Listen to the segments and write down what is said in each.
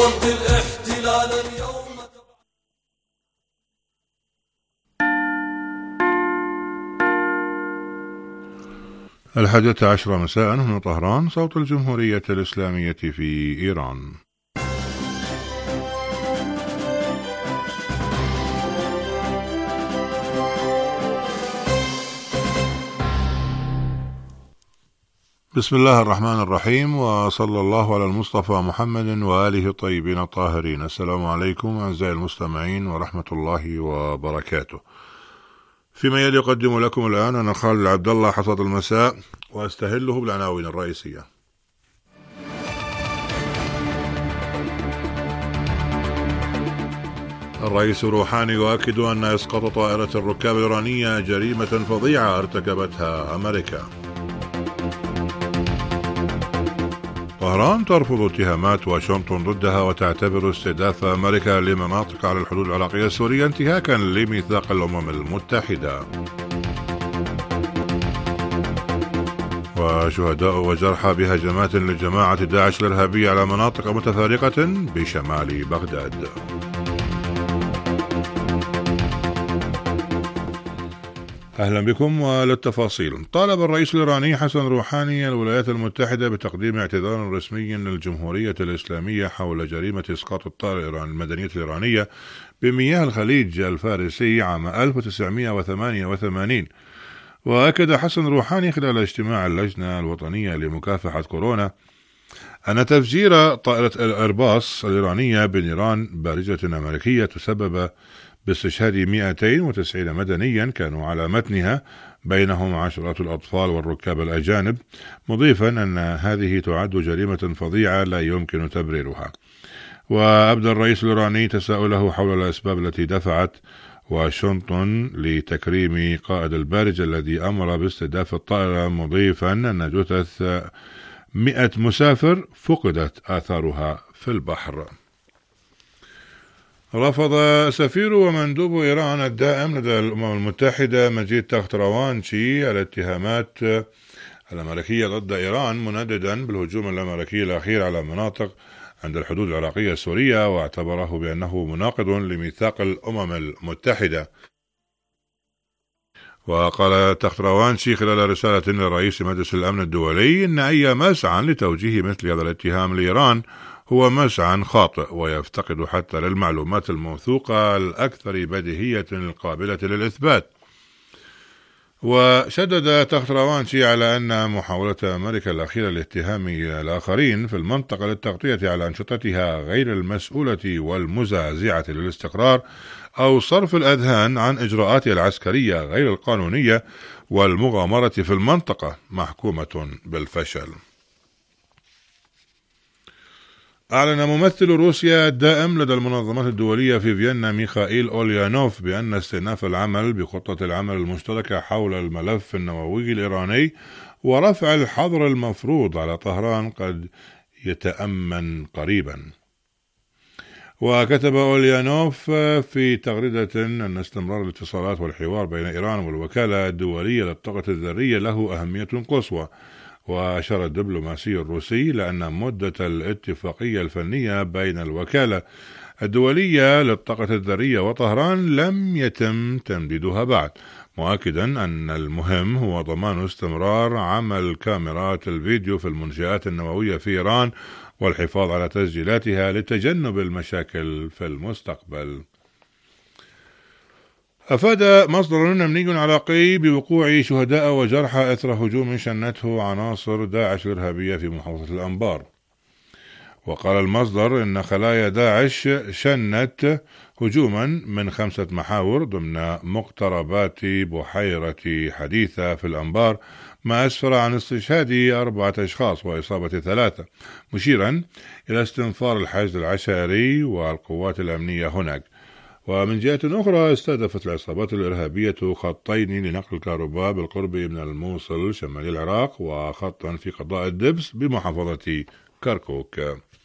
ناصرت الاحتلال اليوم. 11 مساء هنا طهران، صوت الجمهورية الإسلامية في إيران. بسم الله الرحمن الرحيم، وصلى الله على المصطفى محمد وآله الطيبين الطاهرين. السلام عليكم أعزائي المستمعين ورحمة الله وبركاته. فيما يلي أقدم لكم الآن أنا خالد عبد الله حصاد المساء، وأستهله بالعناوين الرئيسية. الرئيس روحاني يؤكد أن إسقاط طائرة الركاب الإيرانية جريمة فظيعة ارتكبتها أمريكا. طهران ترفض اتهامات واشنطن ضدها وتعتبر استهداف أمريكا لمناطق على الحدود العراقية السورية انتهاكا لميثاق الأمم المتحدة. وشهداء وجرحى بهجمات لجماعة داعش الإرهابية على مناطق متفارقة بشمال بغداد. أهلا بكم وللتفاصيل. طالب الرئيس الإيراني حسن روحاني الولايات المتحدة بتقديم اعتذار رسمي للجمهورية الإسلامية حول جريمة إسقاط الطائرة المدنية الإيرانية بمياه الخليج الفارسي عام 1988. وأكد حسن روحاني خلال اجتماع اللجنة الوطنية لمكافحة كورونا أن تفجير طائرة الإيرباص الإيرانية بنيران بارجة أمريكية تسبب باستشهاد 290 مدنيا كانوا على متنها، بينهم عشرات الأطفال والركاب الأجانب، مضيفا أن هذه تعد جريمة فظيعة لا يمكن تبريرها. وأبدى الرئيس الإيراني تساؤله حول الأسباب التي دفعت واشنطن لتكريم قائد البارجة الذي أمر باستهداف الطائرة، مضيفا أن جثث 100 مسافر فقدت آثارها في البحر. رفض سفير ومندوب إيران الدائم لدى الأمم المتحدة مجيد تختروانشي الاتهامات الأمريكية ضد إيران، منددا بالهجوم الأمريكي الأخير على مناطق عند الحدود العراقية السورية، واعتبره بأنه مناقض لميثاق الأمم المتحدة. وقال تختروانشي خلال رسالة لرئيس مجلس الأمن الدولي إن أي مسعى لتوجيه مثل هذا الاتهام لإيران هو مسعى خاطئ ويفتقد حتى للمعلومات الموثوقة الأكثر بديهية القابلة للإثبات. وشدد تختروانشي على أن محاولة أمريكا الأخيرة لاتهام الآخرين في المنطقة للتغطية على أنشطتها غير المسؤولة والمزعزعة للاستقرار أو صرف الأذهان عن إجراءاتها العسكرية غير القانونية والمغامرة في المنطقة محكومة بالفشل. أعلن ممثل روسيا الدائم لدى المنظمات الدولية في فيينا ميخائيل أوليانوف بأن استئناف العمل بخطة العمل المشتركة حول الملف النووي الإيراني ورفع الحظر المفروض على طهران قد يتأمن قريبا. وكتب أوليانوف في تغريدة أن استمرار الاتصالات والحوار بين إيران والوكالة الدولية للطاقة الذرية له أهمية قصوى. وأشار الدبلوماسي الروسي لأن مدة الاتفاقية الفنية بين الوكالة الدولية للطاقة الذرية وطهران لم يتم تمديدها بعد، مؤكدا أن المهم هو ضمان استمرار عمل كاميرات الفيديو في المنشآت النووية في إيران والحفاظ على تسجيلاتها لتجنب المشاكل في المستقبل. أفاد مصدر أمني عراقي بوقوع شهداء وجرحى إثر هجوم شنته عناصر داعش الإرهابية في محافظة الأنبار. وقال المصدر إن خلايا داعش شنت هجوما من 5 محاور ضمن مقتربات بحيرة حديثة في الأنبار، ما أسفر عن استشهاد 4 أشخاص وإصابة 3، مشيرا إلى استنفار الحشد العشائري والقوات الأمنية هناك. ومن جهة أخرى استهدفت العصابات الإرهابية خطين لنقل الكهرباء بالقرب من الموصل شمال العراق، وخطا في قضاء الدبس بمحافظة كركوك.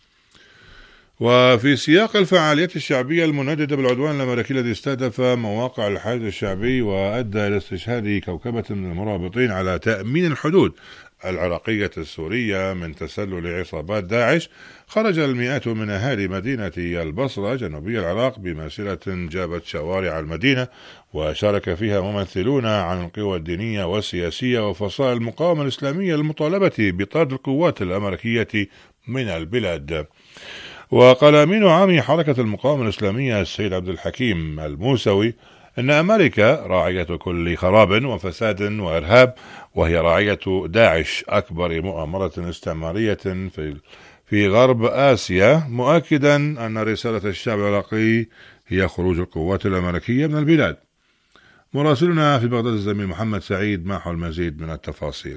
وفي سياق الفعاليات الشعبية المنددة بالعدوان الأمريكي الذي استهدف مواقع الحشد الشعبي وأدى إلى استشهاد كوكبة من المرابطين على تأمين الحدود العراقية السورية من تسلل عصابات داعش، خرج المئات من أهالي مدينة البصرة جنوبي العراق بمسيرة جابت شوارع المدينة، وشارك فيها ممثلون عن القوى الدينية والسياسية وفصائل المقاومة الإسلامية للمطالبة بطرد القوات الأمريكية من البلاد. وقال أمين عام حركة المقاومة الإسلامية السيد عبد الحكيم الموسوي إن أمريكا راعية كل خراب وفساد وإرهاب، وهي راعية داعش أكبر مؤامرة استعمارية في غرب آسيا، مؤكدا أن رسالة الشعب العراقي هي خروج القوات الأمريكية من البلاد. مراسلنا في بغداد الزميل محمد سعيد معه المزيد من التفاصيل.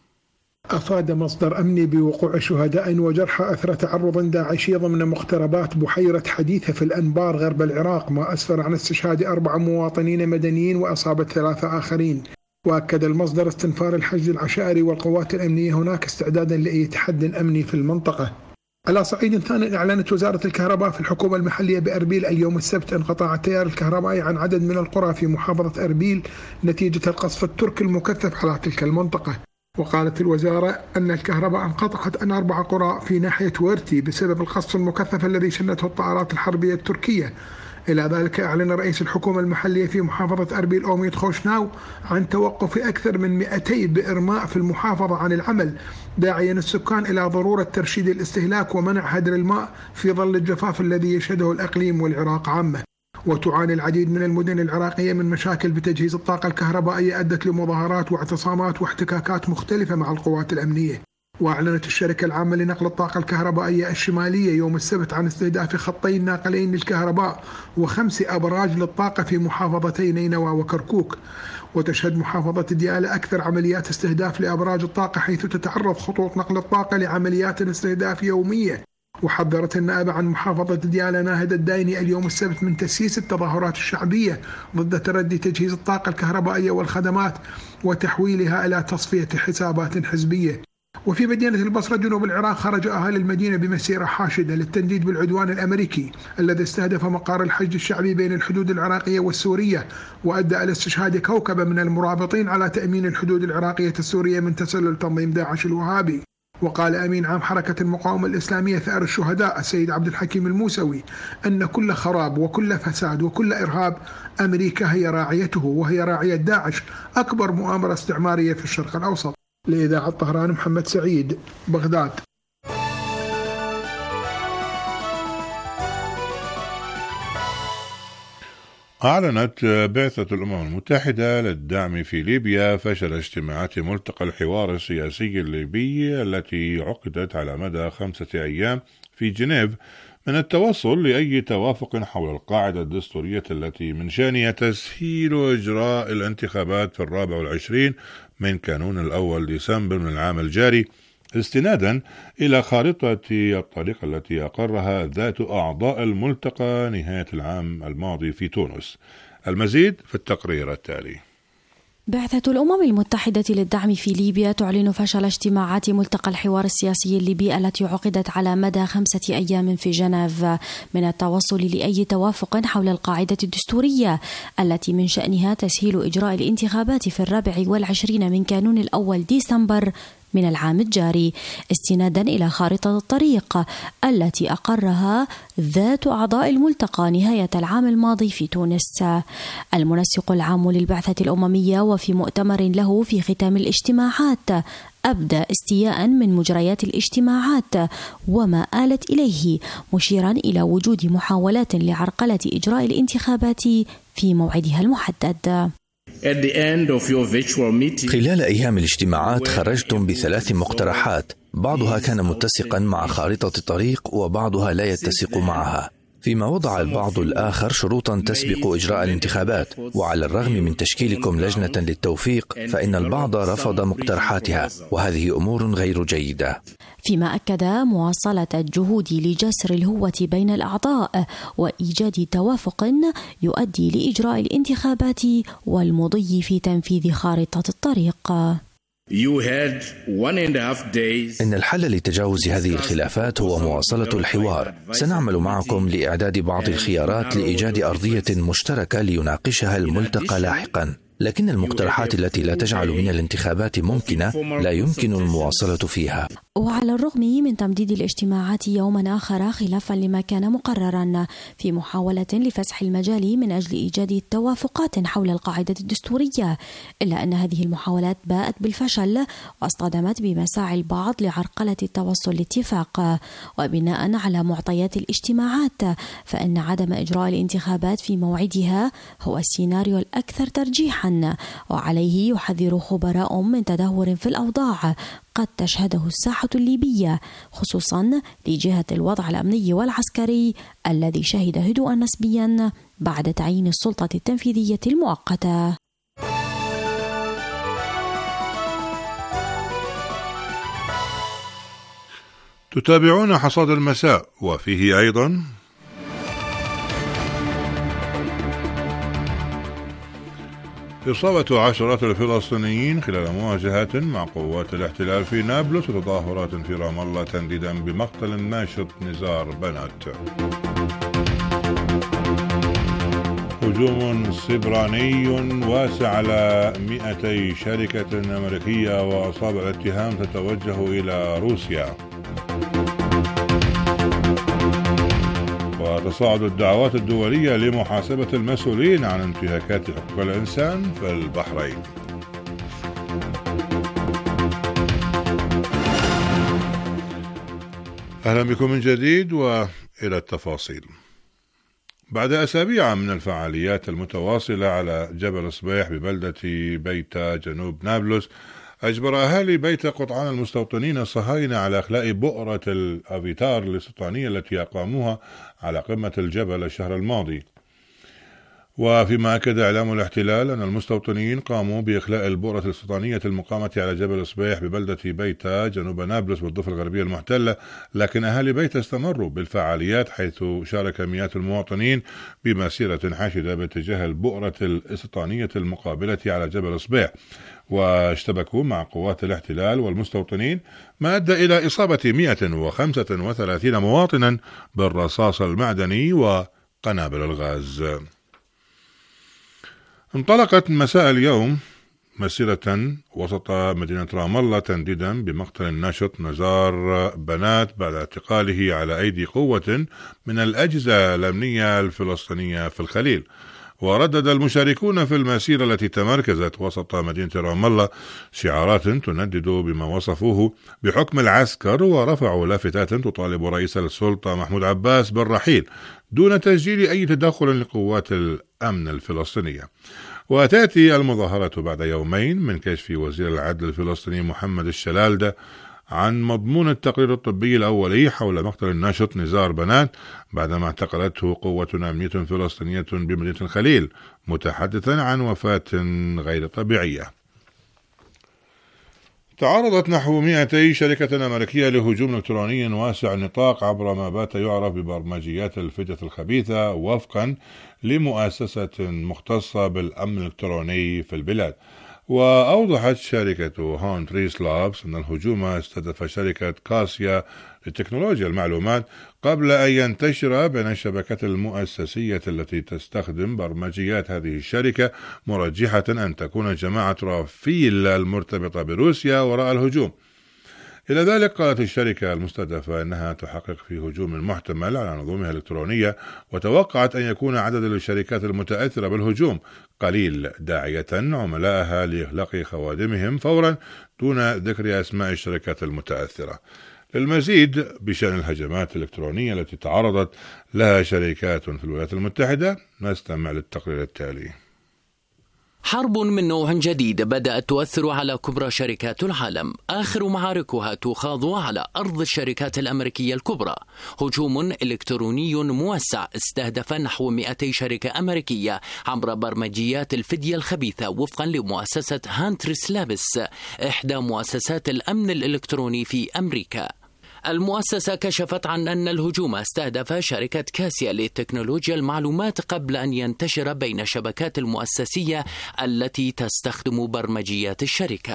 أفاد مصدر أمني بوقوع شهداء وجرحى أثر تعرض داعشي ضمن مقتربات بحيرة حديثة في الأنبار غرب العراق، ما أسفر عن استشهاد 4 مواطنين مدنيين وإصابة 3 آخرين. وأكد المصدر استنفار الحشد العشائري والقوات الأمنية هناك استعدادا لأي تحد أمني في المنطقة. على صعيد ثاني، أعلنت وزارة الكهرباء في الحكومة المحلية بأربيل اليوم السبت انقطاع التيار الكهربائي عن عدد من القرى في محافظة أربيل نتيجة القصف التركي المكثف على تلك المنطقة. وقالت الوزارة أن الكهرباء انقطعت عن 4 قرى في ناحية ورتي بسبب القصف المكثف الذي شنته الطائرات الحربية التركية. إلى ذلك أعلن رئيس الحكومة المحلية في محافظة أربيل أوميد خوشناو عن توقف أكثر من 200 بئر ماء في المحافظة عن العمل، داعيا السكان إلى ضرورة ترشيد الاستهلاك ومنع هدر الماء في ظل الجفاف الذي يشهده الإقليم والعراق عامة. وتعاني العديد من المدن العراقية من مشاكل بتجهيز الطاقة الكهربائية أدت لمظاهرات واعتصامات واحتكاكات مختلفة مع القوات الأمنية. وأعلنت الشركة العامة لنقل الطاقة الكهربائية الشمالية يوم السبت عن استهداف خطين ناقلين للكهرباء و5 أبراج للطاقة في محافظتي نينوى وكركوك. وتشهد محافظة ديالى أكثر عمليات استهداف لأبراج الطاقة، حيث تتعرض خطوط نقل الطاقة لعمليات استهداف يومية. وحذرت النائبة عن محافظة ديالى ناهد الدايني اليوم السبت من تسييس التظاهرات الشعبية ضد تردي تجهيز الطاقة الكهربائية والخدمات وتحويلها إلى تصفية حسابات حزبية. وفي مدينة البصرة جنوب العراق، خرج أهالي المدينة بمسيرة حاشدة للتنديد بالعدوان الأمريكي الذي استهدف مقار الحشد الشعبي بين الحدود العراقية والسورية، وأدى إلى استشهاد كوكبة من المرابطين على تأمين الحدود العراقية السورية من تسلل تنظيم داعش الوهابي. وقال أمين عام حركة المقاومة الإسلامية ثأر الشهداء السيد عبد الحكيم الموسوي أن كل خراب وكل فساد وكل إرهاب أمريكا هي راعيته، وهي راعية داعش أكبر مؤامرة استعمارية في الشرق الأوسط. لإذاعة طهران محمد سعيد، بغداد. أعلنت بعثة الأمم المتحدة للدعم في ليبيا فشل اجتماعات ملتقى الحوار السياسي الليبي التي عقدت على مدى 5 أيام في جنيف من التوصل لأي توافق حول القاعدة الدستورية التي من شأنها تسهيل إجراء الانتخابات في 24 من كانون الأول ديسمبر من العام الجاري، استنادا إلى خارطة الطريق التي أقرها ذات أعضاء الملتقى نهاية العام الماضي في تونس. المزيد في التقرير التالي. بعثة الأمم المتحدة للدعم في ليبيا تعلن فشل اجتماعات ملتقى الحوار السياسي الليبي التي عقدت على مدى 5 أيام في جنيف من التوصل لأي توافق حول القاعدة الدستورية التي من شأنها تسهيل إجراء الانتخابات في 24 من كانون الأول ديسمبر من العام الجاري، استنادا إلى خارطة الطريق التي أقرها ذات أعضاء الملتقى نهاية العام الماضي في تونس. المنسق العام للبعثة الأممية وفي مؤتمر له في ختام الاجتماعات أبدى استياء من مجريات الاجتماعات وما آلت إليه، مشيرا إلى وجود محاولات لعرقلة إجراء الانتخابات في موعدها المحدد. خلال أيام الاجتماعات خرجتم ب3 مقترحات، بعضها كان متسقا مع خارطة الطريق وبعضها لا يتسق معها، فيما وضع البعض الآخر شروطا تسبق إجراء الانتخابات. وعلى الرغم من تشكيلكم لجنة للتوفيق فإن البعض رفض مقترحاتها، وهذه أمور غير جيدة. فيما أكد مواصلة الجهود لجسر الهوة بين الأعضاء وإيجاد توافق يؤدي لإجراء الانتخابات والمضي في تنفيذ خارطة الطريق. إن الحل لتجاوز هذه الخلافات هو مواصلة الحوار. سنعمل معكم لإعداد بعض الخيارات لإيجاد أرضية مشتركة ليناقشها الملتقى لاحقا. لكن المقترحات التي لا تجعل من الانتخابات ممكنة لا يمكن المواصلة فيها. وعلى الرغم من تمديد الاجتماعات يوما آخر خلافا لما كان مقررا في محاولة لفسح المجال من أجل إيجاد توافقات حول القاعدة الدستورية، إلا أن هذه المحاولات باءت بالفشل واصطدمت بمساعي البعض لعرقلة التوصل لاتفاق. وبناء على معطيات الاجتماعات فإن عدم إجراء الانتخابات في موعدها هو السيناريو الأكثر ترجيحا، وعليه يحذر خبراء من تدهور في الأوضاع قد تشهده الساحة الليبية، خصوصا لجهة الوضع الأمني والعسكري الذي شهد هدوءا نسبيا بعد تعيين السلطة التنفيذية المؤقتة. تتابعون حصاد المساء، وفيه أيضا إصابة عشرات الفلسطينيين خلال مواجهات مع قوات الاحتلال في نابلس، وتظاهرات في رام الله تنديدا بمقتل الناشط نزار بنات. هجوم سبراني واسع على 200 شركة أمريكية، وأصابع الاتهام تتوجه إلى روسيا. وتصاعد الدعوات الدولية لمحاسبة المسؤولين عن انتهاكات حقوق الإنسان في البحرين. أهلا بكم من جديد وإلى التفاصيل. بعد أسابيع من الفعاليات المتواصلة على جبل صبيح ببلدة بيتا جنوب نابلس، أجبر أهالي بيتا قطعان المستوطنين الصهاينة على إخلاء بؤرة الأفيتار الاستيطانية التي أقاموها على قمة الجبل الشهر الماضي. وفيما أكد إعلام الاحتلال أن المستوطنين قاموا بإخلاء البؤرة الاستيطانية المقامة على جبل صبيح ببلدة بيتا جنوب نابلس والضفة الغربية المحتلة، لكن أهالي بيتا استمروا بالفعاليات، حيث شارك مئات المواطنين بمسيرة حاشدة باتجاه البؤرة الاستيطانية المقابلة على جبل صبيح، واشتبكوا مع قوات الاحتلال والمستوطنين، ما أدى إلى إصابة 135 مواطنا بالرصاص المعدني وقنابل الغاز. انطلقت مساء اليوم مسيرة وسط مدينة رام الله تنديدا بمقتل الناشط نزار بنات بعد اعتقاله على أيدي قوة من الأجهزة الأمنية الفلسطينية في الخليل. وردد المشاركون في المسيرة التي تمركزت وسط مدينة رام الله شعارات تندد بما وصفوه بحكم العسكر، ورفعوا لافتات تطالب رئيس السلطة محمود عباس بالرحيل دون تسجيل أي تدخل لقوات الأمن الفلسطينية. وتأتي المظاهرة بعد يومين من كشف وزير العدل الفلسطيني محمد الشلالدة عن مضمون التقرير الطبي الأولي حول مقتل الناشط نزار بنات بعدما اعتقلته قوة أمنية فلسطينية بمدينة الخليل، متحدثا عن وفاة غير طبيعية. تعرضت نحو 200 شركة أمريكية لهجوم إلكتروني واسع النطاق عبر ما بات يعرف ببرمجيات الفدية الخبيثة، وفقا لمؤسسة مختصة بالأمن الإلكتروني في البلاد. وأوضحت شركة هون تريس لابس أن الهجوم استهدف شركة كاسيا لتكنولوجيا المعلومات قبل أن ينتشر بين الشبكات المؤسسية التي تستخدم برمجيات هذه الشركة، مرجحة أن تكون جماعة رافيل المرتبطة بروسيا وراء الهجوم. إلى ذلك قالت الشركة المستهدفة أنها تحقق في هجوم محتمل على نظمها الإلكترونية، وتوقعت أن يكون عدد الشركات المتأثرة بالهجوم قليل، داعية عملائها لإغلاق خوادمهم فورا دون ذكر أسماء الشركات المتأثرة. للمزيد بشأن الهجمات الإلكترونية التي تعرضت لها شركات في الولايات المتحدة نستمع للتقرير التالي. حرب من نوع جديد بدأت تؤثر على كبرى شركات العالم، آخر معاركها تخاض على أرض الشركات الأمريكية الكبرى. هجوم إلكتروني موسع استهدف نحو 200 شركة أمريكية عبر برمجيات الفدية الخبيثة، وفقا لمؤسسة هانتريس لابس، إحدى مؤسسات الأمن الإلكتروني في أمريكا. المؤسسة كشفت عن أن الهجوم استهدف شركة كاسيا لتكنولوجيا المعلومات قبل أن ينتشر بين شبكات المؤسسية التي تستخدم برمجيات الشركة.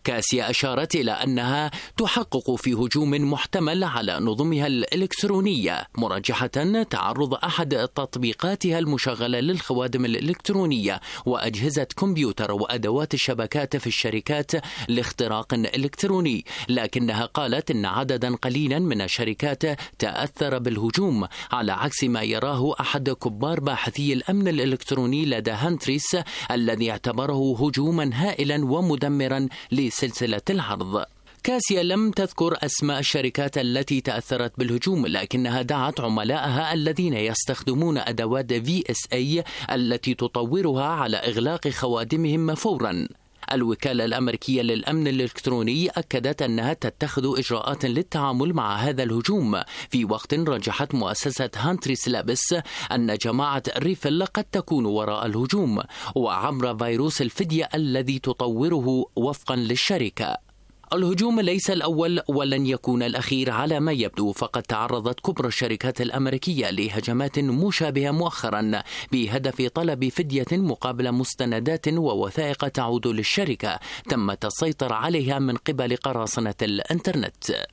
كاسيا أشارت إلى أنها تحقق في هجوم محتمل على نظمها الإلكترونية، مرجحة تعرض أحد تطبيقاتها المشغلة للخوادم الإلكترونية وأجهزة كمبيوتر وأدوات الشبكات في الشركات لاختراق إلكتروني، لكنها قالت إن عددا قليلا من الشركات تأثر بالهجوم، على عكس ما يراه أحد كبار باحثي الأمن الإلكتروني لدى هانتريس الذي اعتبره هجوما هائلا ومدمرا لسلسلة العرض. كاسيا لم تذكر أسماء الشركات التي تأثرت بالهجوم، لكنها دعت عملائها الذين يستخدمون أدوات VSA التي تطورها على إغلاق خوادمهم فورا. الوكالة الأمريكية للأمن الإلكتروني أكدت أنها تتخذ إجراءات للتعامل مع هذا الهجوم، في وقت رجحت مؤسسة هانتريس لابس أن جماعة ريفل قد تكون وراء الهجوم وعبر فيروس الفدية الذي تطوره وفقا للشركة. الهجوم ليس الأول ولن يكون الأخير على ما يبدو، فقد تعرضت كبرى الشركات الأمريكية لهجمات مشابهة مؤخرا بهدف طلب فدية مقابل مستندات ووثائق تعود للشركة تمت السيطرة عليها من قبل قراصنة الإنترنت.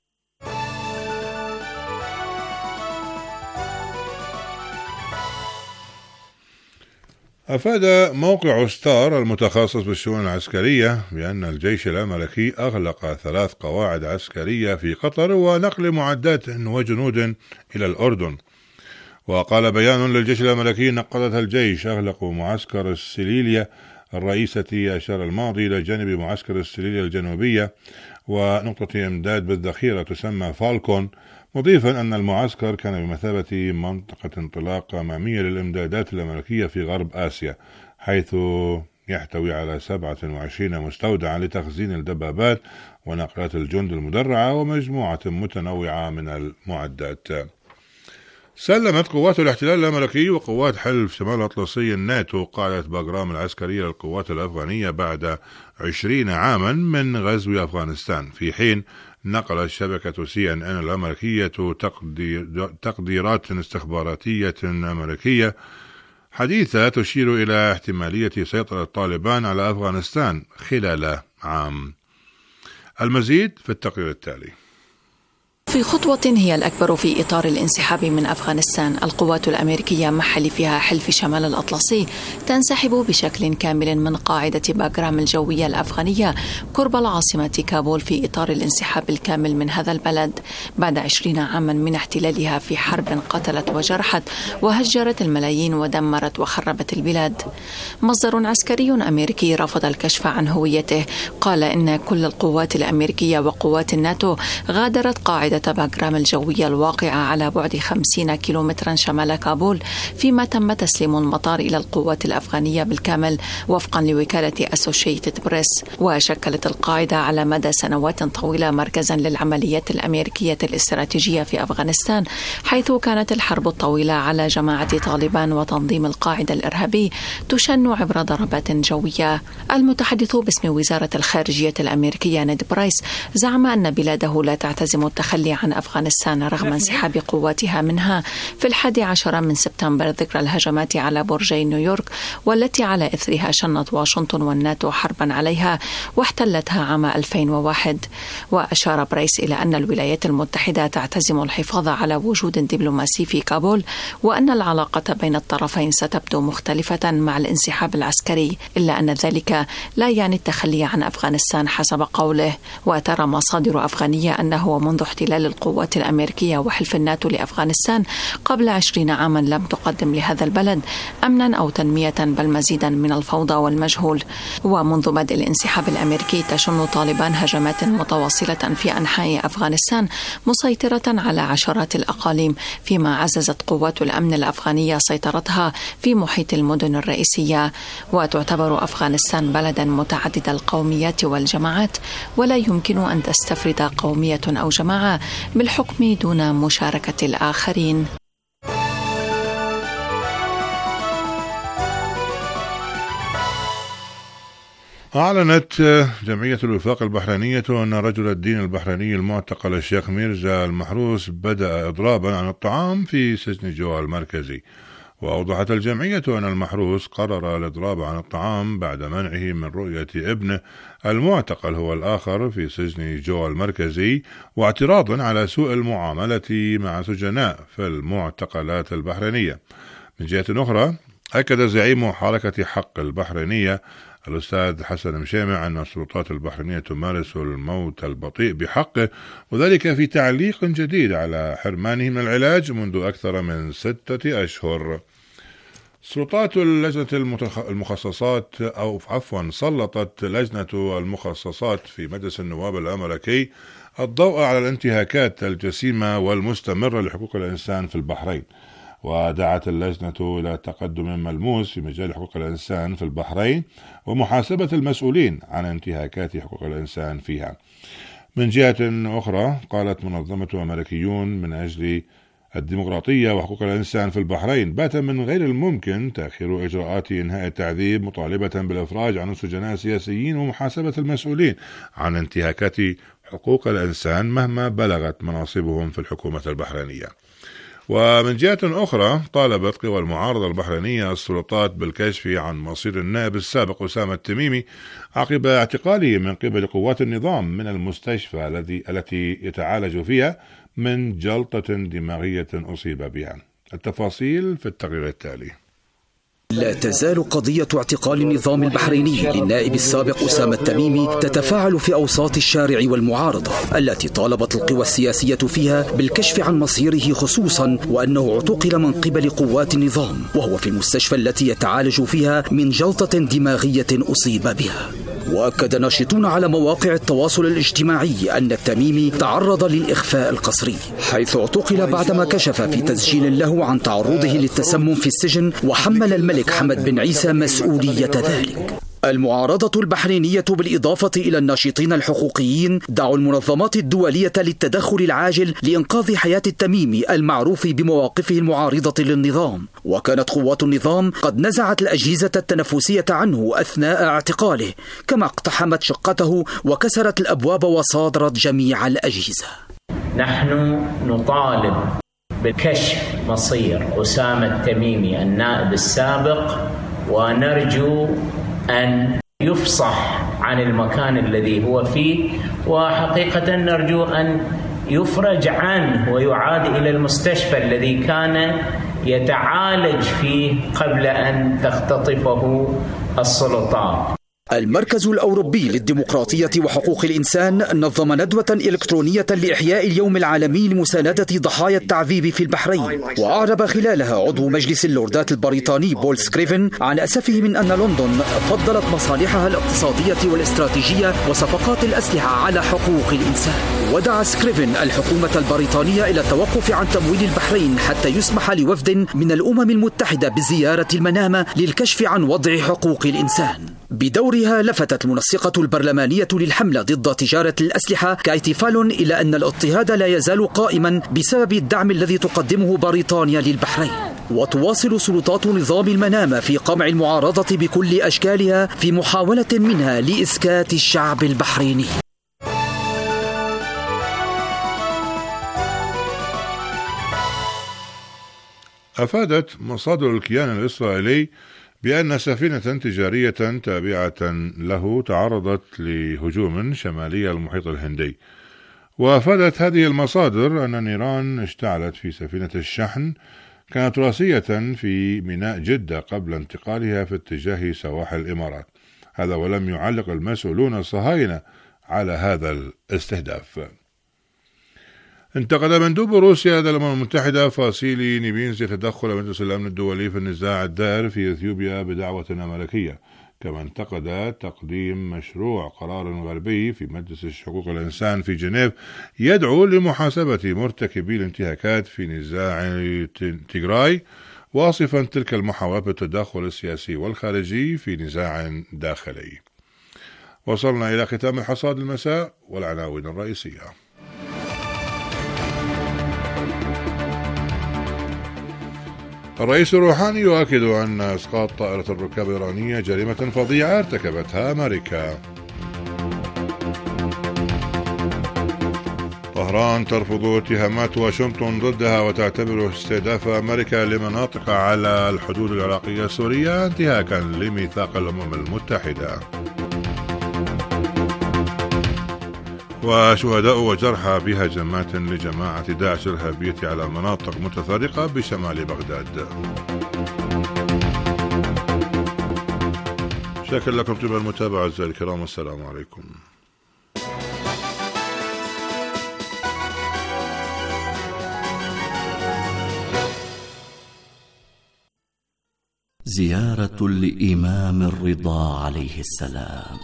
أفاد موقع ستار المتخصص بالشؤون العسكرية بأن الجيش الأمريكي أغلق 3 قواعد عسكرية في قطر ونقل معدات وجنود إلى الأردن. وقال بيان للجيش الأمريكي أن قادة الجيش أغلقوا معسكر السليلية الرئيسة الشهر الماضي إلى جانب معسكر السليلية الجنوبية ونقطة إمداد بالذخيرة تسمى فالكون، مضيفا أن المعسكر كان بمثابة منطقة انطلاق أمامية للإمدادات الأمريكية في غرب آسيا، حيث يحتوي على 27 مستودعا لتخزين الدبابات ونقلات الجند المدرعة ومجموعة متنوعة من المعدات. سلمت قوات الاحتلال الأمريكي وقوات حلف شمال الأطلسي الناتو قاعدة باغرام العسكرية للقوات الأفغانية بعد 20 عاما من غزو أفغانستان، في حين نقلت شبكة CNN الأمريكية تقديرات استخباراتية أمريكية حديثة تشير إلى احتمالية سيطرة طالبان على أفغانستان خلال عام. المزيد في التقرير التالي. في خطوة هي الأكبر في إطار الانسحاب من أفغانستان، القوات الأمريكية مع حلفها حلف شمال الأطلسي تنسحب بشكل كامل من قاعدة باغرام الجوية الأفغانية قرب العاصمة كابول في إطار الانسحاب الكامل من هذا البلد بعد 20 عاما من احتلالها في حرب قتلت وجرحت وهجرت الملايين ودمرت وخربت البلاد. مصدر عسكري أمريكي رفض الكشف عن هويته قال إن كل القوات الأمريكية وقوات الناتو غادرت قاعدة باغرام الجوية الواقعة على بعد 50 كيلومترا شمال كابول، فيما تم تسليم المطار إلى القوات الأفغانية بالكامل وفقا لوكالة أسوشيتد بريس. وشكلت القاعدة على مدى سنوات طويلة مركزا للعمليات الأمريكية الاستراتيجية في أفغانستان، حيث كانت الحرب الطويلة على جماعة طالبان وتنظيم القاعدة الإرهابي تشن عبر ضربات جوية. المتحدث باسم وزارة الخارجية الأمريكية نيد برايس زعم أن بلاده لا تعتزم التخلي عن أفغانستان رغم انسحاب قواتها منها في 11 من سبتمبر، ذكرى الهجمات على برجي نيويورك والتي على إثرها شنت واشنطن والناتو حربا عليها واحتلتها عام 2001. وأشار برايس إلى أن الولايات المتحدة تعتزم الحفاظ على وجود دبلوماسي في كابول، وأن العلاقة بين الطرفين ستبدو مختلفة مع الانسحاب العسكري، إلا أن ذلك لا يعني التخلي عن أفغانستان حسب قوله. وترى مصادر أفغانية أنه منذ احتلال القوات الأمريكية وحلف الناتو لأفغانستان قبل 20 عاما لم تقدم لهذا البلد أمنا أو تنمية، بل مزيدا من الفوضى والمجهول. ومنذ بدء الانسحاب الأمريكي تشن طالبان هجمات متواصلة في أنحاء أفغانستان مسيطرة على عشرات الأقاليم، فيما عززت قوات الأمن الأفغانية سيطرتها في محيط المدن الرئيسية. وتعتبر أفغانستان بلدا متعدد القوميات والجماعات، ولا يمكن أن تستفرد قومية أو جماعة بالحكم دون مشاركة الآخرين. أعلنت جمعية الوفاق البحرينية أن رجل الدين البحريني المعتقل الشيخ ميرزا المحروس بدأ إضرابا عن الطعام في سجن جوع المركزي. وأوضحت الجمعية أن المحروس قرر الإضراب عن الطعام بعد منعه من رؤية ابنه المعتقل هو الآخر في سجن جو المركزي، واعتراضا على سوء المعاملة مع سجناء في المعتقلات البحرينية. من جهة أخرى، أكد زعيم حركة حق البحرينية الأستاذ حسن مشيمع أن السلطات البحرينية تمارس الموت البطيء بحقه، وذلك في تعليق جديد على حرمانه من العلاج منذ أكثر من 6 أشهر. سلطات اللجنة المخصصات سلطت لجنة المخصصات في مجلس النواب الأمريكي الضوء على الانتهاكات الجسيمة والمستمرة لحقوق الإنسان في البحرين، ودعت اللجنة إلى تقدم ملموس في مجال حقوق الإنسان في البحرين ومحاسبة المسؤولين عن انتهاكات حقوق الإنسان فيها. من جهة أخرى، قالت منظمة أمريكيون من أجل الديمقراطية وحقوق الإنسان في البحرين: بات من غير الممكن تأخير إجراءات إنهاء التعذيب، مطالبة بالإفراج عن السجناء السياسيين ومحاسبة المسؤولين عن انتهاكات حقوق الإنسان مهما بلغت مناصبهم في الحكومة البحرينية. ومن جهة أخرى، طالبت قوى المعارضة البحرينية السلطات بالكشف عن مصير النائب السابق أسامة التميمي عقب اعتقاله من قبل قوات النظام من المستشفى التي يتعالج فيها من جلطة دماغية أصيب بها. التفاصيل في التقرير التالي. لا تزال قضية اعتقال النظام البحريني للنائب السابق أسامة التميمي تتفاعل في أوساط الشارع والمعارضة التي طالبت القوى السياسية فيها بالكشف عن مصيره، خصوصا وأنه اعتقل من قبل قوات النظام وهو في المستشفى التي يتعالج فيها من جلطة دماغية أصيب بها. وأكد ناشطون على مواقع التواصل الاجتماعي أن التميمي تعرض للإخفاء القسري، حيث اعتقل بعدما كشف في تسجيل له عن تعرضه للتسمم في السجن، وحمل الملك حمد بن عيسى مسؤولية ذلك. المعارضة البحرينية بالإضافة إلى الناشطين الحقوقيين دعوا المنظمات الدولية للتدخل العاجل لإنقاذ حياة التميمي المعروف بمواقفه المعارضة للنظام. وكانت قوات النظام قد نزعت الأجهزة التنفسية عنه أثناء اعتقاله، كما اقتحمت شقته وكسرت الأبواب وصادرت جميع الأجهزة. نحن نطالب بكشف مصير أسامة التميمي النائب السابق، ونرجو أن يفصح عن المكان الذي هو فيه، وحقيقة نرجو أن يفرج عنه ويعاد إلى المستشفى الذي كان يتعالج فيه قبل أن تختطفه السلطات. المركز الأوروبي للديمقراطية وحقوق الإنسان نظم ندوة إلكترونية لإحياء اليوم العالمي لمساندة ضحايا التعذيب في البحرين، وأعرب خلالها عضو مجلس اللوردات البريطاني بول سكريفن عن أسفه من أن لندن فضلت مصالحها الاقتصادية والاستراتيجية وصفقات الأسلحة على حقوق الإنسان. ودعا سكريفن الحكومة البريطانية إلى التوقف عن تمويل البحرين حتى يسمح لوفد من الأمم المتحدة بزيارة المنامة للكشف عن وضع حقوق الإنسان. بدورها لفتت المنسقة البرلمانية للحملة ضد تجارة الأسلحة كايتفال إلى أن الاضطهاد لا يزال قائما بسبب الدعم الذي تقدمه بريطانيا للبحرين. وتواصل سلطات نظام المنامة في قمع المعارضة بكل أشكالها في محاولة منها لإسكات الشعب البحريني. أفادت مصادر الكيان الإسرائيلي بأن سفينة تجارية تابعة له تعرضت لهجوم شمالي المحيط الهندي. وأفادت هذه المصادر أن النيران اشتعلت في سفينة الشحن كانت راسية في ميناء جدة قبل انتقالها في اتجاه سواحل الإمارات. هذا ولم يعلق المسؤولون الصهاينة على هذا الاستهداف. انتقد مندوب روسيا لدى الأمم المتحدة فاسيلي نيبينسكي تدخل مجلس الأمن الدولي في النزاع الدائر في إثيوبيا بدعوة أمريكية، كما انتقد تقديم مشروع قرار غربي في مجلس حقوق الإنسان في جنيف يدعو لمحاسبة مرتكبي الانتهاكات في نزاع تيغراي، واصفا تلك المحاولة بالتدخل السياسي والخارجي في نزاع داخلي. وصلنا إلى ختام حصاد المساء والعناوين الرئيسية. الرئيس الروحاني يؤكد أن إسقاط طائرة الركاب الإيرانية جريمة فظيعة ارتكبتها أمريكا. طاهر طهران ترفض اتهامات واشنطن ضدها وتعتبر استهداف أمريكا لمناطق على الحدود العراقية السورية انتهاكا لميثاق الأمم المتحدة. وشهداء وجرحى بهجمات لجماعة داعش الإرهابية على مناطق متفرقة بشمال بغداد. شكرا لكم طيب المتابعة أعزائي الكرام، والسلام عليكم. زيارة الإمام الرضا عليه السلام.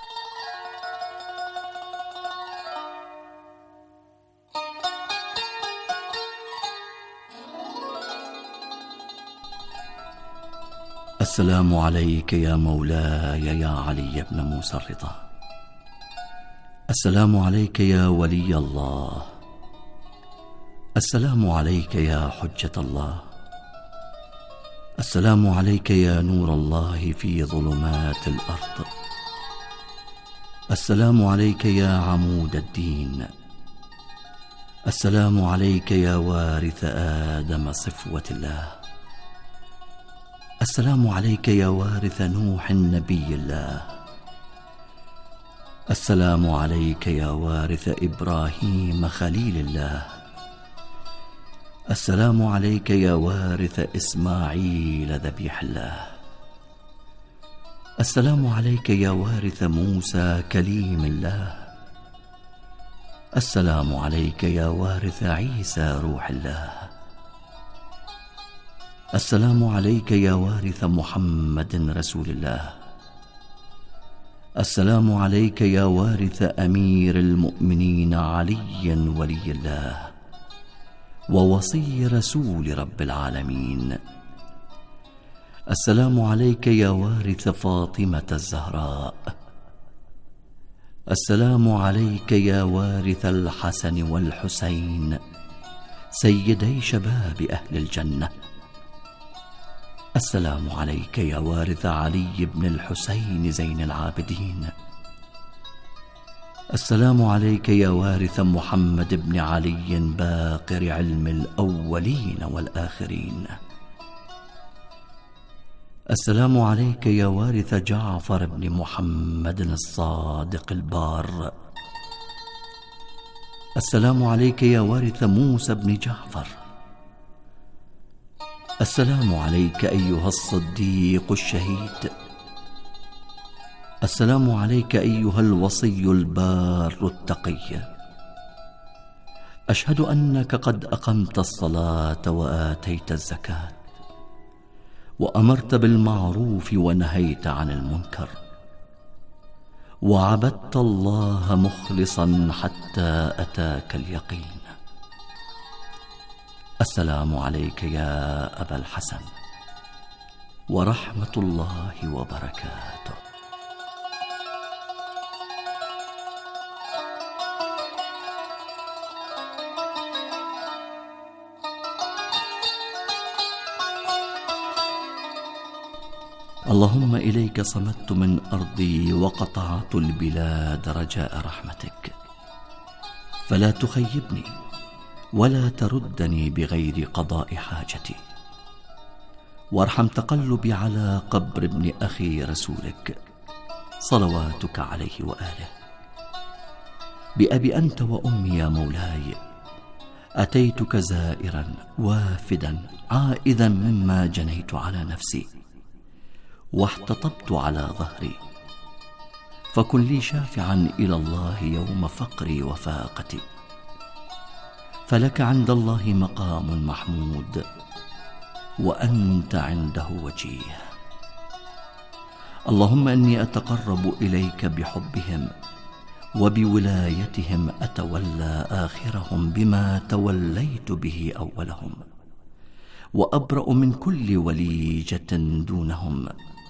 السلام عليك يا مولاي يا علي بن موسى الرضا. السلام عليك يا ولي الله. السلام عليك يا حجة الله. السلام عليك يا نور الله في ظلمات الأرض. السلام عليك يا عمود الدين. السلام عليك يا وارث آدم صفوة الله. السلام عليك يا وارث نوح نبي الله. السلام عليك يا وارث إبراهيم خليل الله. السلام عليك يا وارث إسماعيل ذبيح الله. السلام عليك يا وارث موسى كليم الله. السلام عليك يا وارث عيسى روح الله. السلام عليك يا وارث محمد رسول الله. السلام عليك يا وارث أمير المؤمنين علي ولي الله ووصي رسول رب العالمين. السلام عليك يا وارث فاطمة الزهراء. السلام عليك يا وارث الحسن والحسين سيدي شباب أهل الجنة. السلام عليك يا وارث علي بن الحسين زين العابدين. السلام عليك يا وارث محمد بن علي باقر علم الأولين والآخرين. السلام عليك يا وارث جعفر بن محمد الصادق البار. السلام عليك يا وارث موسى بن جعفر. السلام عليك أيها الصديق الشهيد. السلام عليك أيها الوصي البار التقي. أشهد أنك قد أقمت الصلاة وآتيت الزكاة وأمرت بالمعروف ونهيت عن المنكر وعبدت الله مخلصا حتى أتاك اليقين. السلام عليك يا أبا الحسن ورحمة الله وبركاته. اللهم إليك صمدت من أرضي وقطعت البلاد رجاء رحمتك، فلا تخيبني ولا تردني بغير قضاء حاجتي، وارحم تقلبي على قبر ابن أخي رسولك صلواتك عليه وآله. بأبي أنت وأمي يا مولاي أتيتك زائرا وافدا عائدا مما جنيت على نفسي واحتطبت على ظهري، فكن لي شافعا إلى الله يوم فقري وفاقتي، فلك عند الله مقام محمود وأنت عنده وجيه. اللهم إني أتقرب إليك بحبهم وبولايتهم، أتولى آخرهم بما توليت به أولهم، وأبرأ من كل وليجة دونهم.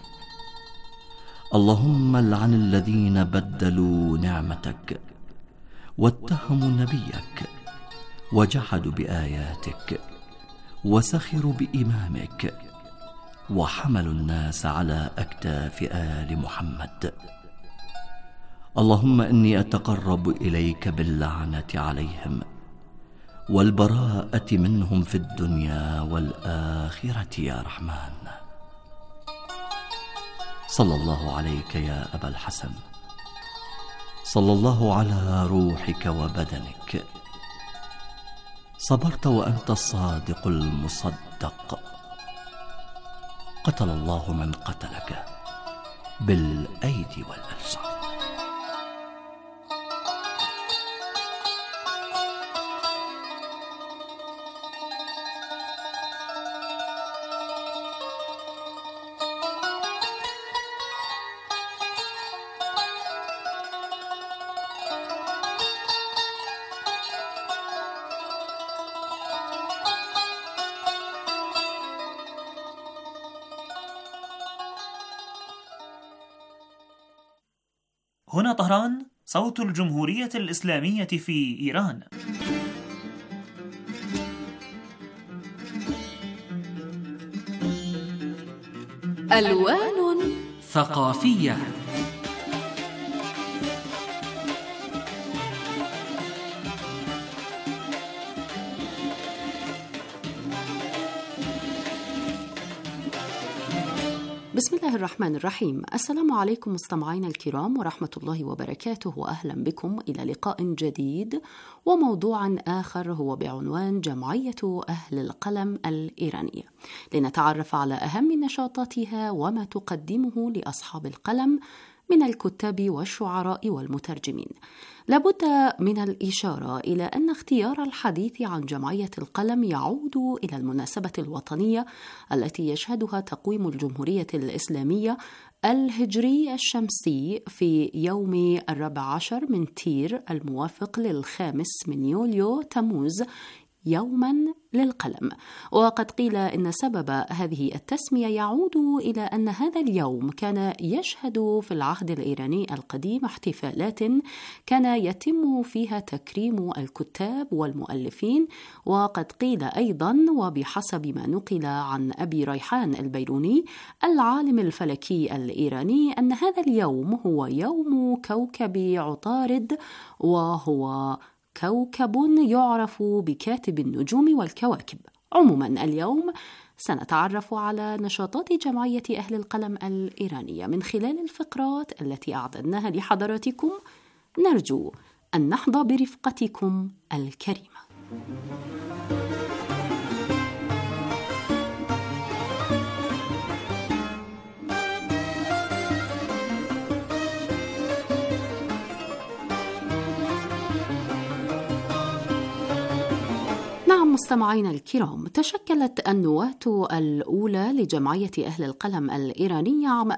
اللهم لعن الذين بدلوا نعمتك واتهموا نبيك وجحدوا بآياتك وسخروا بإمامك وحملوا الناس على أكتاف آل محمد. اللهم إني أتقرب إليك باللعنة عليهم والبراءة منهم في الدنيا والآخرة يا رحمن. صلى الله عليك يا أبا الحسن، صلى الله على روحك وبدنك. صبرت وأنت الصادق المصدق، قتل الله من قتلك بالأيدي والألسن. هنا طهران، صوت الجمهورية الإسلامية في إيران. ألوان ثقافية. بسم الله الرحمن الرحيم. السلام عليكم مستمعينا الكرام ورحمة الله وبركاته، وأهلا بكم إلى لقاء جديد وموضوع آخر هو بعنوان جمعية أهل القلم الإيرانية، لنتعرف على أهم نشاطاتها وما تقدمه لأصحاب القلم من الكتاب والشعراء والمترجمين. لابد من الإشارة إلى أن اختيار الحديث عن جمعية القلم يعود إلى المناسبة الوطنية التي يشهدها تقويم الجمهورية الإسلامية الهجري الشمسي في يوم 14 من تير الموافق ل5 من يوليو تموز، يوما للقلم. وقد قيل إن سبب هذه التسمية يعود إلى أن هذا اليوم كان يشهد في العهد الإيراني القديم احتفالات كان يتم فيها تكريم الكتاب والمؤلفين. وقد قيل أيضا وبحسب ما نقل عن أبي ريحان البيروني العالم الفلكي الإيراني أن هذا اليوم هو يوم كوكب عطارد، وهو كوكب يعرف بكاتب النجوم والكواكب. عموما اليوم سنتعرف على نشاطات جمعية أهل القلم الإيرانية من خلال الفقرات التي أعددناها لحضراتكم، نرجو أن نحظى برفقتكم الكريمة. نعم مستمعينا الكرام، تشكلت النواة الأولى لجمعية أهل القلم الإيرانية عام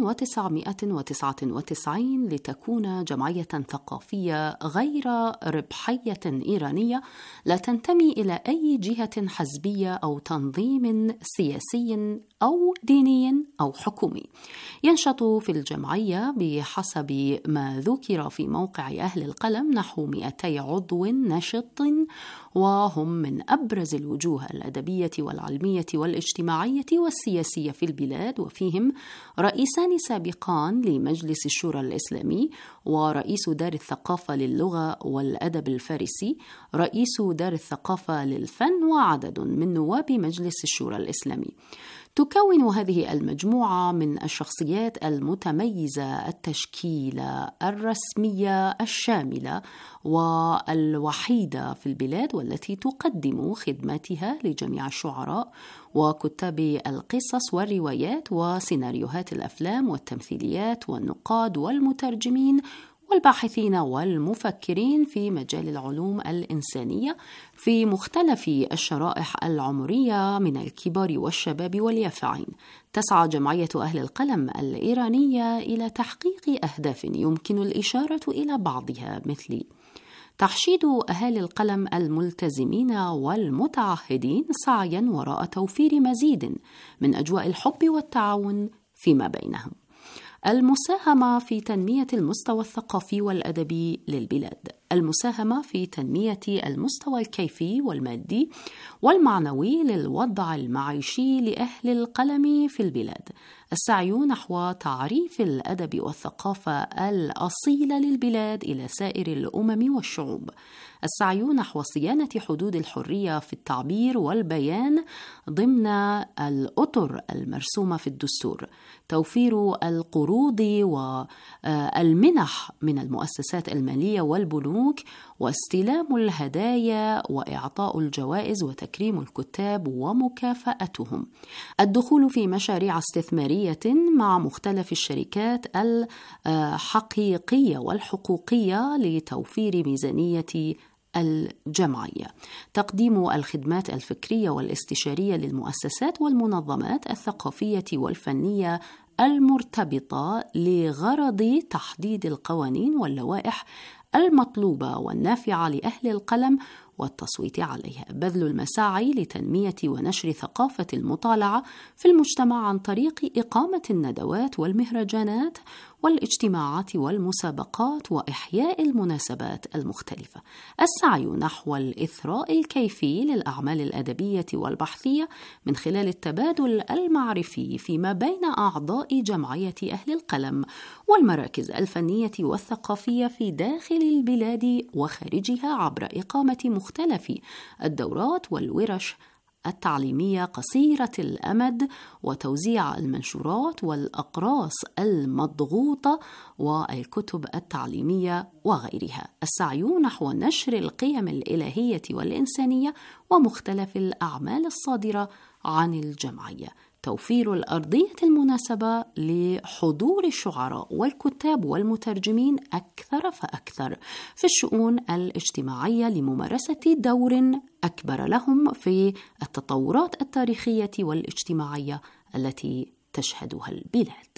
1999 لتكون جمعية ثقافية غير ربحية إيرانية لا تنتمي إلى أي جهة حزبية أو تنظيم سياسي أو ديني أو حكومي. ينشط في الجمعية بحسب ما ذكر في موقع أهل القلم نحو 200 عضو نشط، وهم من أبرز الوجوه الأدبية والعلمية والاجتماعية والسياسية في البلاد، وفيهم رئيسان سابقان لمجلس الشورى الإسلامي، ورئيس دار الثقافة للغة والأدب الفارسي، رئيس دار الثقافة للفن، وعدد من نواب مجلس الشورى الإسلامي. تكون هذه المجموعة من الشخصيات المتميزة التشكيلة الرسمية الشاملة والوحيدة في البلاد، والتي تقدم خدماتها لجميع الشعراء وكتاب القصص والروايات وسيناريوهات الأفلام والتمثيليات والنقاد والمترجمين والباحثين والمفكرين في مجال العلوم الإنسانية في مختلف الشرائح العمرية من الكبار والشباب واليافعين. تسعى جمعية أهل القلم الإيرانية إلى تحقيق أهداف يمكن الإشارة إلى بعضها، مثل تحشيد أهالي القلم الملتزمين والمتعهدين سعيا وراء توفير مزيد من أجواء الحب والتعاون فيما بينهم، المساهمة في تنمية المستوى الثقافي والأدبي للبلاد، المساهمة في تنمية المستوى الكيفي والمادي والمعنوي للوضع المعيشي لأهل القلم في البلاد، السعي نحو تعريف الأدب والثقافة الأصيلة للبلاد إلى سائر الأمم والشعوب، السعي نحو صيانة حدود الحرية في التعبير والبيان ضمن الأطر المرسومة في الدستور، توفير القروض والمنح من المؤسسات المالية والبنوك، واستلام الهدايا وإعطاء الجوائز وتكريم الكتاب ومكافأتهم، الدخول في مشاريع استثمارية مع مختلف الشركات الحقيقية والحقوقية لتوفير ميزانية الجمعية، تقديم الخدمات الفكرية والاستشارية للمؤسسات والمنظمات الثقافية والفنية المرتبطة لغرض تحديد القوانين واللوائح المطلوبة والنافعة لأهل القلم والتصويت عليها، بذل المساعي لتنمية ونشر ثقافة المطالعة في المجتمع عن طريق إقامة الندوات والمهرجانات والاجتماعات والمسابقات وإحياء المناسبات المختلفة، السعي نحو الإثراء الكيفي للأعمال الأدبية والبحثية من خلال التبادل المعرفي فيما بين أعضاء جمعية أهل القلم والمراكز الفنية والثقافية في داخل البلاد وخارجها عبر إقامة مختلف الدورات والورش التعليمية قصيرة الأمد وتوزيع المنشورات والأقراص المضغوطة والكتب التعليمية وغيرها، السعي نحو نشر القيم الإلهية والإنسانية ومختلف الأعمال الصادرة عن الجمعية، توفير الأرضية المناسبة لحضور الشعراء والكتاب والمترجمين أكثر فأكثر في الشؤون الاجتماعية لممارسة دور أكبر لهم في التطورات التاريخية والاجتماعية التي تشهدها البلاد.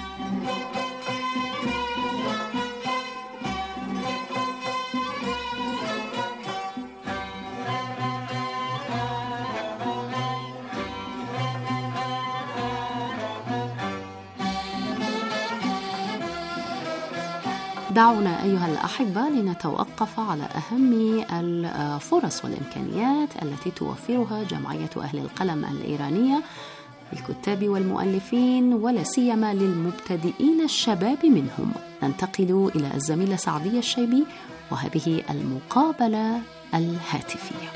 دعونا أيها الأحبة لنتوقف على أهم الفرص والإمكانيات التي توفرها جمعية أهل القلم الإيرانية للكتاب والمؤلفين ولا سيما للمبتدئين الشباب منهم. ننتقل إلى الزميلة سعدية الشيبي وهذه المقابلة الهاتفية.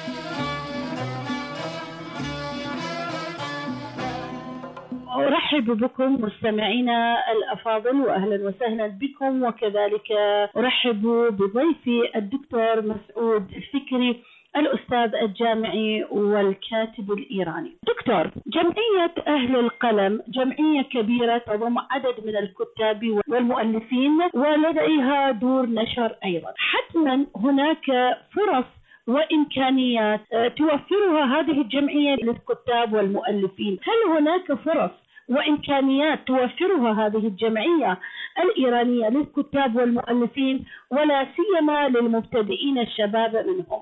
أرحب بكم مستمعينا الأفاضل وأهلا وسهلا بكم، وكذلك أرحب بضيفي الدكتور مسعود الفكري الأستاذ الجامعي والكاتب الإيراني. دكتور، جمعية أهل القلم جمعية كبيرة تضم عدد من الكتاب والمؤلفين ولديها دور نشر أيضا، حتما هناك فرص وإمكانيات توفرها هذه الجمعية للكتاب والمؤلفين. هل هناك فرص وإمكانيات توفرها هذه الجمعية الإيرانية للكتاب والمؤلفين ولا سيما للمبتدئين الشباب منهم؟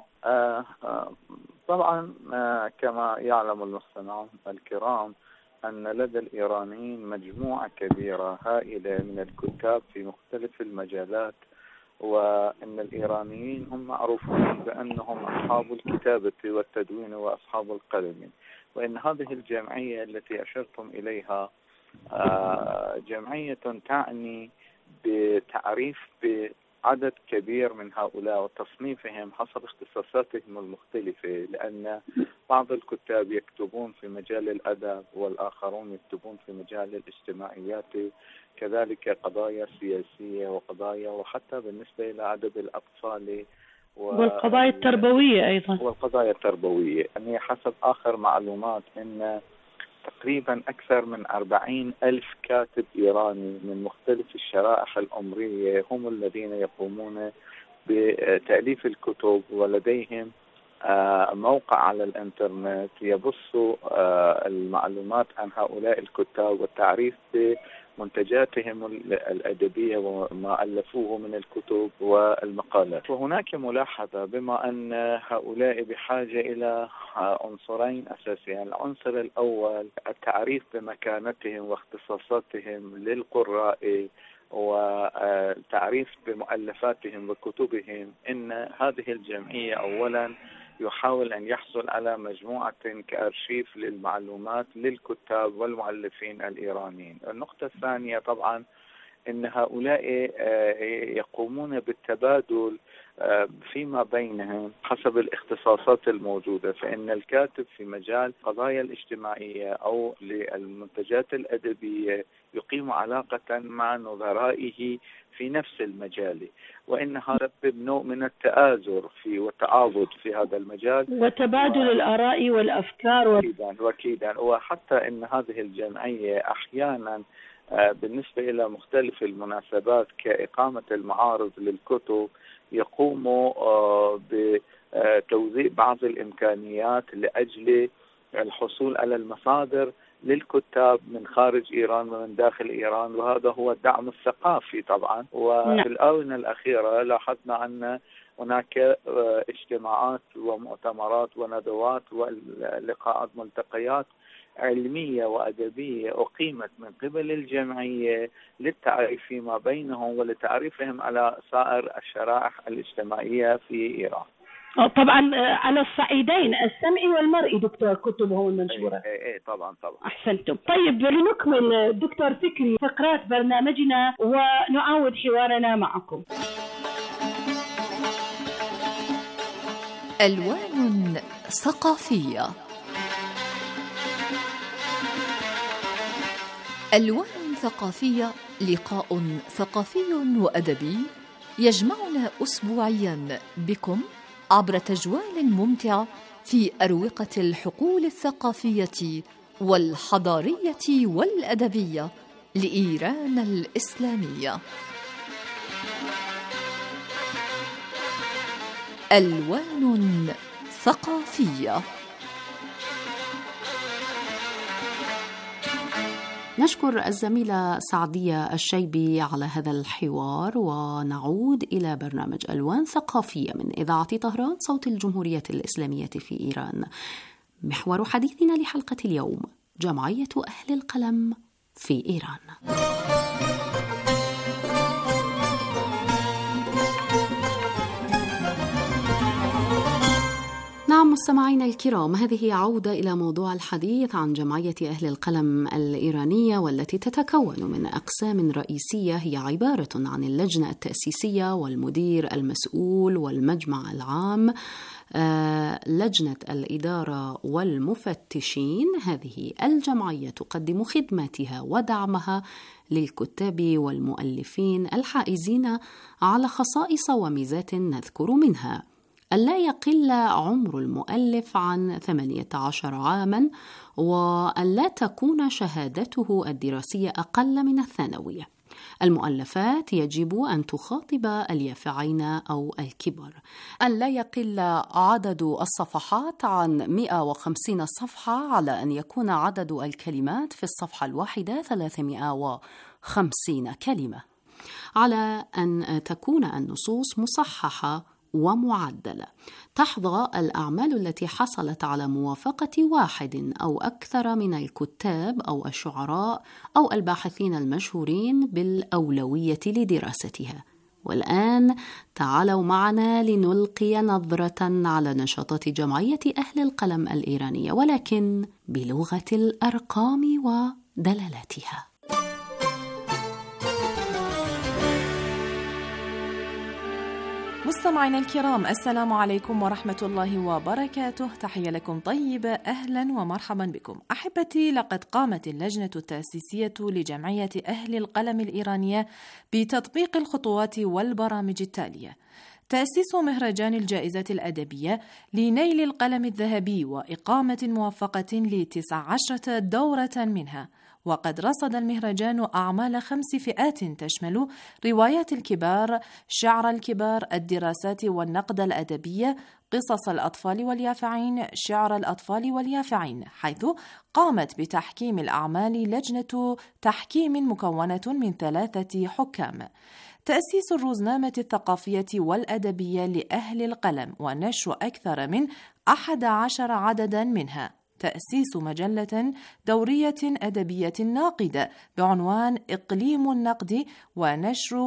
طبعا كما يعلم المستمعون الكرام أن لدى الإيرانيين مجموعة كبيرة هائلة من الكتاب في مختلف المجالات، وأن الإيرانيين هم معروفون بأنهم أصحاب الكتابة والتدوين وأصحاب القلم، وأن هذه الجمعية التي أشرتم إليها جمعية تعني بتعريف بعدد كبير من هؤلاء وتصنيفهم حسب اختصاصاتهم المختلفة، لأن بعض الكتاب يكتبون في مجال الأدب والآخرون يكتبون في مجال الاجتماعيات، كذلك قضايا سياسية وقضايا وحتى بالنسبة إلى أدب الأطفال والقضايا التربوية أيضا. والقضايا التربوية، يعني حسب آخر معلومات أن تقريبا أكثر من 40,000 كاتب إيراني من مختلف الشرائح العمرية هم الذين يقومون بتأليف الكتب، ولديهم موقع على الإنترنت يبث المعلومات عن هؤلاء الكتاب والتعريف منتجاتهم الأدبية وما ألفوه من الكتب والمقالات. وهناك ملاحظة بما أن هؤلاء بحاجة إلى عنصرين أساسيين. العنصر الأول التعريف بمكانتهم واختصاصاتهم للقراء والتعريف بمؤلفاتهم وكتبهم. إن هذه الجمعية أولا يحاول أن يحصل على مجموعة كأرشيف للمعلومات للكتاب والمؤلفين الإيرانيين. النقطة الثانية طبعا أن هؤلاء يقومون بالتبادل فيما بينهم حسب الاختصاصات الموجودة. فإن الكاتب في مجال قضايا الاجتماعية أو للمنتجات الأدبية يقيم علاقة مع نظرائه في نفس المجال، وإنها تسبب نوع من التآزر والتعاضد في هذا المجال وتبادل الآراء والأفكار وكيدا. وحتى إن هذه الجمعية أحيانا بالنسبة إلى مختلف المناسبات كإقامة المعارض للكتب يقوموا بتوزيع بعض الإمكانيات لأجل الحصول على المصادر للكتاب من خارج إيران ومن داخل إيران، وهذا هو الدعم الثقافي طبعا. وفي الآونة الأخيرة لاحظنا أن هناك اجتماعات ومؤتمرات وندوات ولقاءات ملتقيات علمية وأدبية أقيمت من قبل الجمعية للتعريف فيما بينهم ولتعريفهم على سائر الشرائح الاجتماعية في إيران. طبعا على الصعيدين السمعي والمرئي دكتور كتبه المنشورة. طبعا أحسنتم. طيب لنكمل دكتور فكري فقرات برنامجنا ونعاود حوارنا معكم. ألوان ثقافية. ألوان ثقافية لقاء ثقافي وأدبي يجمعنا أسبوعيا بكم عبر تجوال ممتع في أروقة الحقول الثقافية والحضارية والأدبية لإيران الإسلامية. ألوان ثقافية. نشكر الزميلة سعدية الشيبي على هذا الحوار، ونعود إلى برنامج ألوان ثقافية من إذاعة طهران صوت الجمهورية الإسلامية في إيران. محور حديثنا لحلقة اليوم جمعية أهل القلم في إيران. نعم مستمعينا الكرام، هذه عودة إلى موضوع الحديث عن جمعية أهل القلم الإيرانية، والتي تتكون من أقسام رئيسية هي عبارة عن اللجنة التأسيسية والمدير المسؤول والمجمع العام، لجنة الإدارة والمفتشين. هذه الجمعية تقدم خدماتها ودعمها للكتاب والمؤلفين الحائزين على خصائص وميزات نذكر منها: ألا يقل عمر المؤلف عن 18 عاماً، وألا تكون شهادته الدراسية أقل من الثانوية. المؤلفات يجب أن تخاطب اليافعين أو الكبار. أن لا يقل عدد الصفحات عن 150 صفحة، على أن يكون عدد الكلمات في الصفحة الواحدة 350 كلمة. على أن تكون النصوص مصححة ومعدلة. تحظى الأعمال التي حصلت على موافقة واحد أو أكثر من الكتاب أو الشعراء أو الباحثين المشهورين بالأولوية لدراستها. والآن تعالوا معنا لنلقي نظرة على نشاطات جمعية أهل القلم الإيرانية، ولكن بلغة الأرقام ودلالاتها. مستمعينا الكرام، السلام عليكم ورحمة الله وبركاته. تحية لكم طيبة، أهلا ومرحبا بكم. أحبتي، لقد قامت اللجنة التأسيسية لجمعية أهل القلم الإيرانية بتطبيق الخطوات والبرامج التالية: تأسيس مهرجان الجائزة الأدبية لنيل القلم الذهبي وإقامة موفقة ل19 دورة منها. وقد رصد المهرجان أعمال 5 فئات تشمل روايات الكبار، شعر الكبار، الدراسات والنقد الأدبية، قصص الأطفال واليافعين، شعر الأطفال واليافعين، حيث قامت بتحكيم الأعمال لجنة تحكيم مكونة من 3 حكام. تأسيس الروزنامة الثقافية والأدبية لأهل القلم ونشر أكثر من 11 عددا منها. تأسيس مجلة دورية أدبية ناقدة بعنوان إقليم النقد ونشر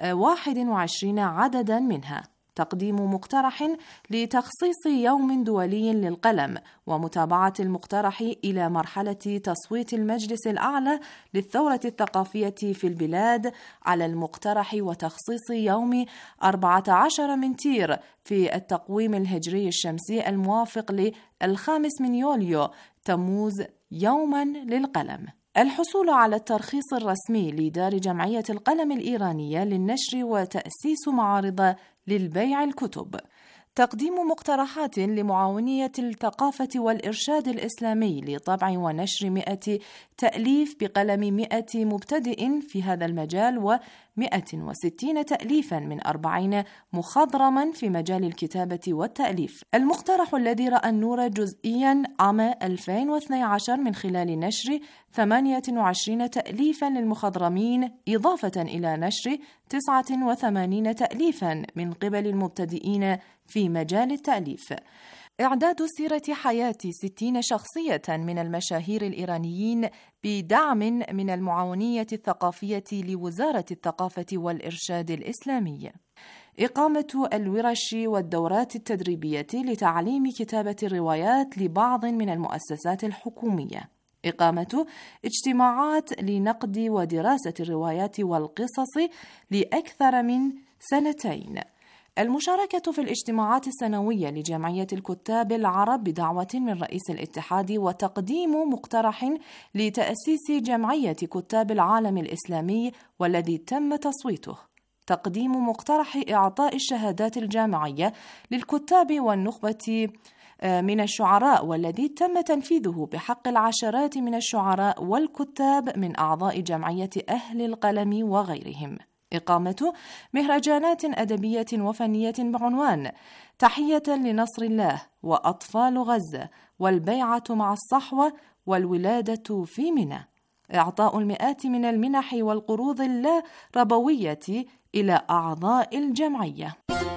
21 عددا منها. تقديم مقترح لتخصيص يوم دولي للقلم، ومتابعة المقترح إلى مرحلة تصويت المجلس الأعلى للثورة الثقافية في البلاد على المقترح وتخصيص يوم 14 من تير في التقويم الهجري الشمسي الموافق ل5 من يوليو تموز يوما للقلم. الحصول على الترخيص الرسمي لدار جمعية القلم الإيرانية للنشر وتأسيس معارض للبيع الكتب. تقديم مقترحات لمعاونية الثقافة والإرشاد الإسلامي لطبع ونشر 100 تأليف بقلم 100 مبتدئ في هذا المجال، و160 تأليفا من 40 مخضرما في مجال الكتابة والتأليف. المقترح الذي رأى النور جزئيا عام 2012 من خلال نشر 28 تأليفا للمخضرمين، إضافة إلى نشر 89 تأليفا من قبل المبتدئين في مجال التأليف. إعداد سيرة حياة 60 شخصية من المشاهير الإيرانيين بدعم من المعاونية الثقافية لوزارة الثقافة والإرشاد الإسلامي. إقامة الورش والدورات التدريبية لتعليم كتابة الروايات لبعض من المؤسسات الحكومية. إقامة اجتماعات لنقد ودراسة الروايات والقصص لأكثر من 2. المشاركة في الاجتماعات السنوية لجمعية الكتاب العرب بدعوة من رئيس الاتحاد، وتقديم مقترح لتأسيس جمعية كتاب العالم الإسلامي والذي تم تصويته. تقديم مقترح إعطاء الشهادات الجامعية للكتاب والنخبة من الشعراء والذي تم تنفيذه بحق العشرات من الشعراء والكتاب من أعضاء جمعية أهل القلم وغيرهم. إقامة مهرجانات أدبية وفنية بعنوان تحية لنصر الله، وأطفال غزة، والبيعة مع الصحوة، والولادة في منى. إعطاء المئات من المنح والقروض اللا ربوية إلى أعضاء الجمعية.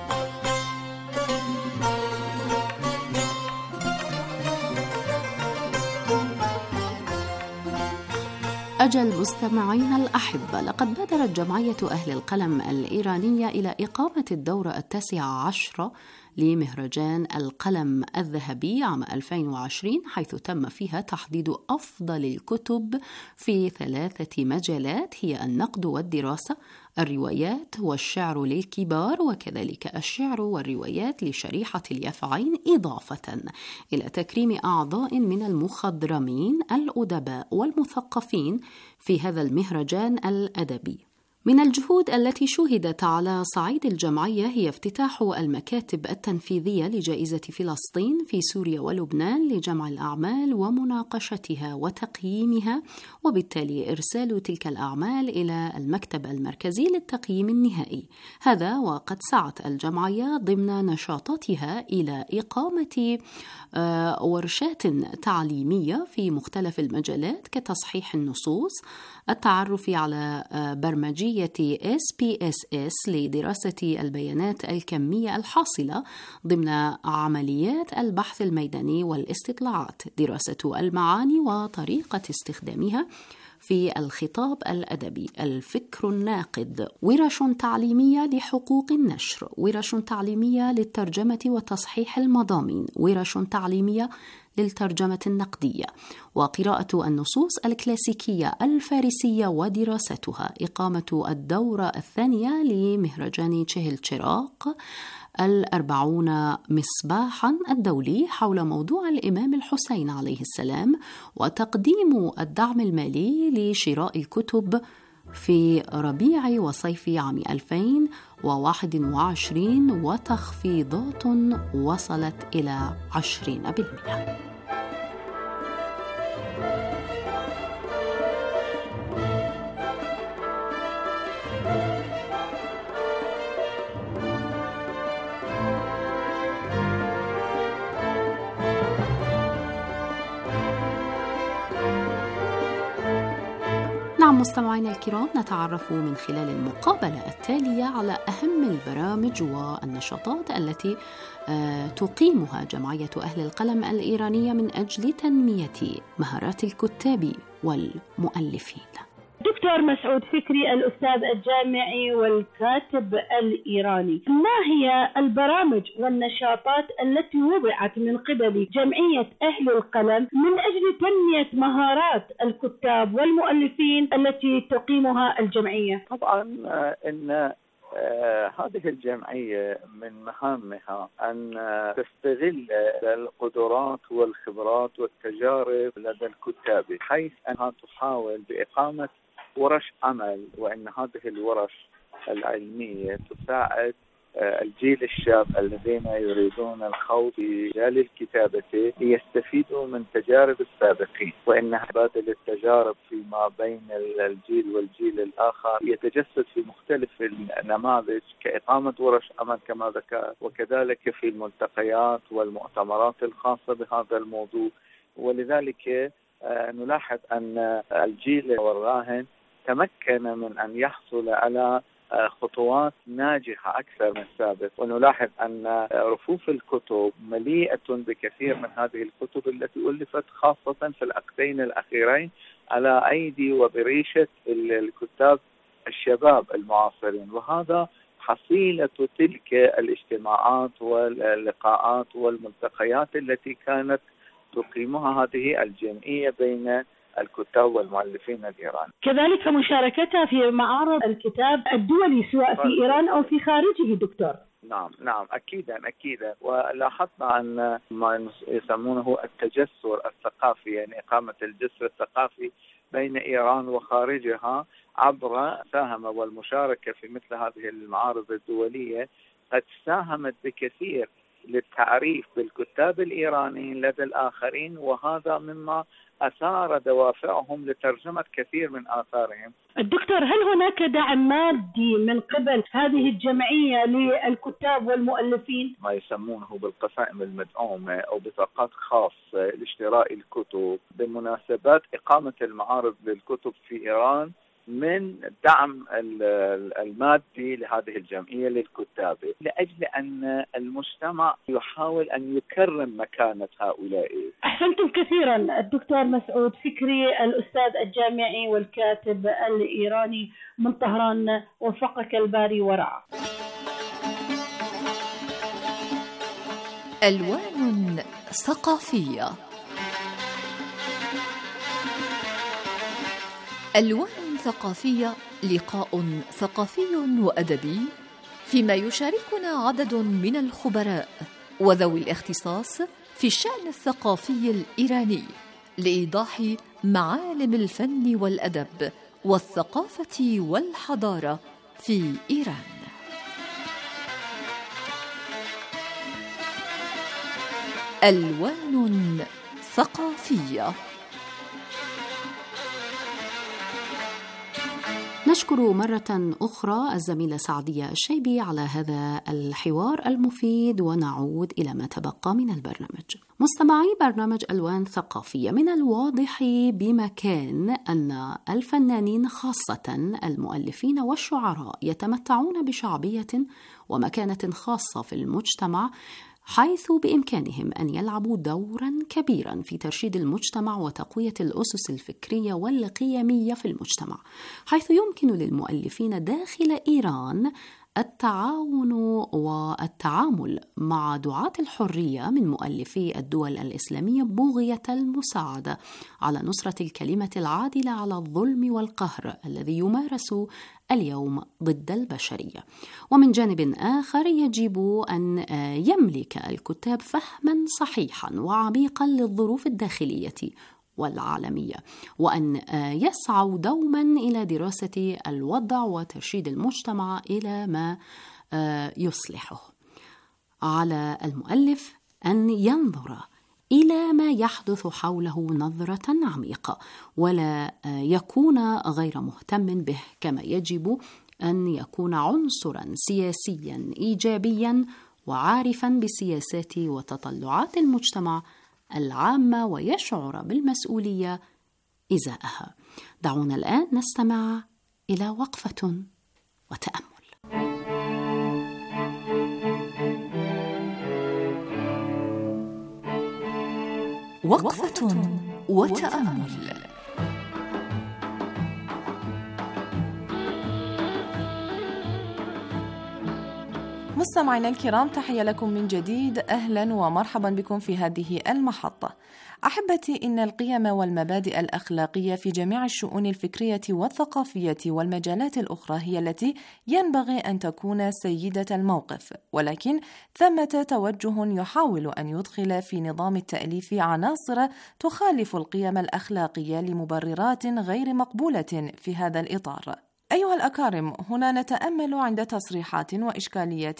أجل مستمعينا الأحبة، لقد بادرت جمعية أهل القلم الإيرانية إلى إقامة الدورة 19 لمهرجان القلم الذهبي عام 2020، حيث تم فيها تحديد أفضل الكتب في 3 مجالات هي النقد والدراسة، الروايات والشعر للكبار، وكذلك الشعر والروايات لشريحة اليافعين، إضافة إلى تكريم أعضاء من المخضرمين الأدباء والمثقفين في هذا المهرجان الأدبي. من الجهود التي شهدت على صعيد الجمعية هي افتتاح المكاتب التنفيذية لجائزة فلسطين في سوريا ولبنان لجمع الأعمال ومناقشتها وتقييمها، وبالتالي إرسال تلك الأعمال إلى المكتب المركزي للتقييم النهائي. هذا وقد سعت الجمعية ضمن نشاطاتها إلى إقامة ورشات تعليمية في مختلف المجالات كتصحيح النصوص، التعرف على برمجية SPSS لدراسة البيانات الكمية الحاصلة ضمن عمليات البحث الميداني والاستطلاعات، دراسة المعاني وطريقة استخدامها في الخطاب الأدبي، الفكر الناقد، ورش تعليمية لحقوق النشر، ورش تعليمية للترجمة وتصحيح المضامين، ورش تعليمية للترجمة النقدية، وقراءة النصوص الكلاسيكية الفارسية ودراستها، إقامة الدورة 2 لمهرجان تشيهلتشراق 40 مصباحا الدولي حول موضوع الإمام الحسين عليه السلام، وتقديم الدعم المالي لشراء الكتب في ربيع وصيف عام 2021 وتخفيضات وصلت إلى 20%. نعم مستمعينا الكرام، نتعرف من خلال المقابلة التالية على أهم البرامج والنشاطات التي تقيمها جمعية أهل القلم الإيرانية من أجل تنمية مهارات الكتاب والمؤلفين. دكتور مسعود فكري، الأستاذ الجامعي والكاتب الإيراني، ما هي البرامج والنشاطات التي وضعت من قبل جمعية أهل القلم من أجل تنمية مهارات الكتاب والمؤلفين التي تقيمها الجمعية؟ طبعا إن هذه الجمعية من مهامها أن تستغل القدرات والخبرات والتجارب لدى الكتاب، حيث أنها تحاول بإقامة ورش عمل، وأن هذه الورش العلمية تساعد الجيل الشاب الذين يريدون الخوض في مجال الكتابة ليستفيدوا من تجارب السابقين، وإنها تبادل التجارب فيما بين الجيل والجيل الآخر يتجسد في مختلف النماذج كإقامة ورش عمل كما ذكرت، وكذلك في الملتقيات والمؤتمرات الخاصة بهذا الموضوع. ولذلك نلاحظ أن الجيل الراهن تمكن من أن يحصل على خطوات ناجحة أكثر من السابق، ونلاحظ أن رفوف الكتب مليئة بكثير من هذه الكتب التي ألفت خاصة في العقدين الأخيرين على أيدي وبريشة الكتاب الشباب المعاصرين، وهذا حصيلة تلك الاجتماعات واللقاءات والملتقيات التي كانت تقيمها هذه الجمعية بين الكتاب والمؤلفين الإيراني. كذلك مشاركتها في معارض الكتاب الدولي سواء في إيران أو في خارجه دكتور. نعم أكيدا. ولاحظنا أن ما يسمونه التجسر الثقافي، يعني إقامة الجسر الثقافي بين إيران وخارجها عبر ساهم والمشاركة في مثل هذه المعارض الدولية قد ساهمت بكثير للتعريف بالكتاب الإيرانيين لدى الآخرين، وهذا مما أثار دوافعهم لترجمة كثير من آثارهم. الدكتور، هل هناك دعم مادي من قبل هذه الجمعية للكتاب والمؤلفين؟ ما يسمونه بالقسائم المدعومة أو بطاقات خاصة لاشتراء الكتب بمناسبات إقامة المعارض للكتب في إيران، من دعم المادي لهذه الجمعية للكتاب، لأجل أن المجتمع يحاول أن يكرم مكانة هؤلاء. أحسنتم كثيرا الدكتور مسعود فكري، الأستاذ الجامعي والكاتب الإيراني من طهران، وفقك الباري ورعى. ألوان ثقافية. ألوان ثقافية، لقاء ثقافي وأدبي فيما يشاركنا عدد من الخبراء وذوي الاختصاص في الشأن الثقافي الإيراني لإيضاح معالم الفن والأدب والثقافة والحضارة في إيران. ألوان ثقافية. نشكر مرة أخرى الزميلة سعدية الشيبي على هذا الحوار المفيد، ونعود إلى ما تبقى من البرنامج. مستمعي برنامج ألوان ثقافية، من الواضح بمكان أن الفنانين خاصة المؤلفين والشعراء يتمتعون بشعبية ومكانة خاصة في المجتمع، حيث بإمكانهم أن يلعبوا دورا كبيرا في ترشيد المجتمع وتقوية الأسس الفكرية والقيمية في المجتمع، حيث يمكن للمؤلفين داخل إيران التعاون والتعامل مع دعاة الحرية من مؤلفي الدول الإسلامية بغية المساعدة على نصرة الكلمة العادلة على الظلم والقهر الذي يمارس اليوم ضد البشرية. ومن جانب آخر يجب أن يملك الكتاب فهما صحيحا وعميقا للظروف الداخلية والعالمية، وأن يسعوا دوما إلى دراسة الوضع وترشيد المجتمع إلى ما يصلحه. على المؤلف أن ينظر إلى ما يحدث حوله نظرة عميقة، ولا يكون غير مهتم به، كما يجب أن يكون عنصرا سياسيا إيجابيا وعارفا بسياسات وتطلعات المجتمع العامة، ويشعر بالمسؤولية إزاءها. دعونا الآن نستمع إلى وقفة وتأمل. وقفة وتأمل. مستمعينا الكرام، تحية لكم من جديد، أهلا ومرحبا بكم في هذه المحطة. أحبتي، إن القيم والمبادئ الأخلاقية في جميع الشؤون الفكرية والثقافية والمجالات الأخرى هي التي ينبغي أن تكون سيدة الموقف، ولكن ثمة توجه يحاول أن يدخل في نظام التأليف عناصر تخالف القيم الأخلاقية لمبررات غير مقبولة في هذا الإطار. أيها الأكارم، هنا نتأمل عند تصريحات وإشكاليات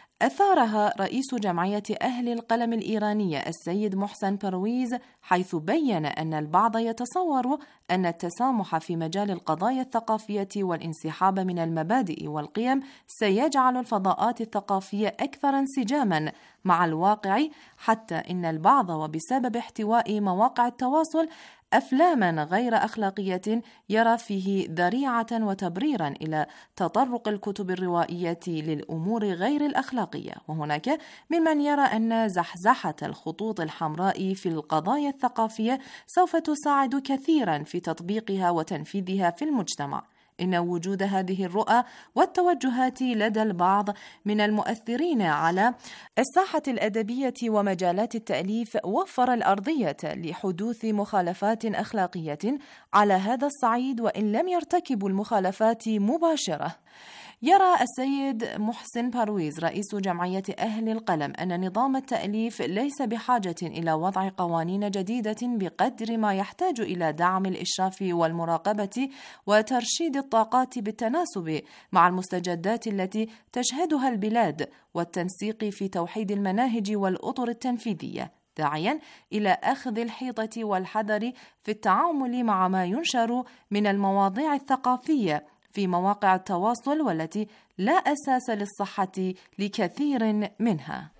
أثارها رئيس جمعية أهل القلم الإيرانية السيد محسن برويز، حيث بيّن أن البعض يتصور أن التسامح في مجال القضايا الثقافية والانسحاب من المبادئ والقيم سيجعل الفضاءات الثقافية أكثر انسجاماً مع الواقع، حتى إن البعض وبسبب احتواء مواقع التواصل أفلاماً غير أخلاقية يرى فيه ذريعة وتبريراً إلى تطرق الكتب الروائية للأمور غير الأخلاقية. وهناك ممن يرى أن زحزحة الخطوط الحمراء في القضايا الثقافية سوف تساعد كثيراً في تطبيقها وتنفيذها في المجتمع. إن وجود هذه الرؤى والتوجهات لدى البعض من المؤثرين على الساحة الأدبية ومجالات التأليف وفر الأرضية لحدوث مخالفات أخلاقية على هذا الصعيد، وإن لم يرتكبوا المخالفات مباشرة. يرى السيد محسن برويز رئيس جمعية أهل القلم أن نظام التأليف ليس بحاجة إلى وضع قوانين جديدة بقدر ما يحتاج إلى دعم الإشراف والمراقبة وترشيد الطاقات بالتناسب مع المستجدات التي تشهدها البلاد، والتنسيق في توحيد المناهج والأطر التنفيذية، داعيا إلى أخذ الحيطة والحذر في التعامل مع ما ينشر من المواضيع الثقافية في مواقع التواصل والتي لا أساس للصحة لكثير منها.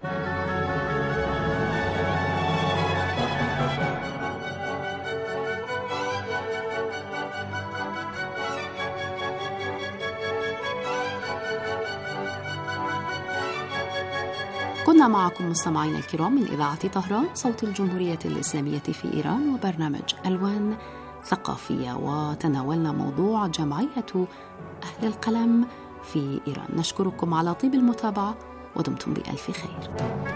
كنا معكم مستمعينا الكرام من إذاعة طهران صوت الجمهورية الإسلامية في إيران، وبرنامج ألوان ثقافية، وتناولنا موضوع جمعية أهل القلم في إيران. نشكركم على طيب المتابعة ودمتم بألف خير.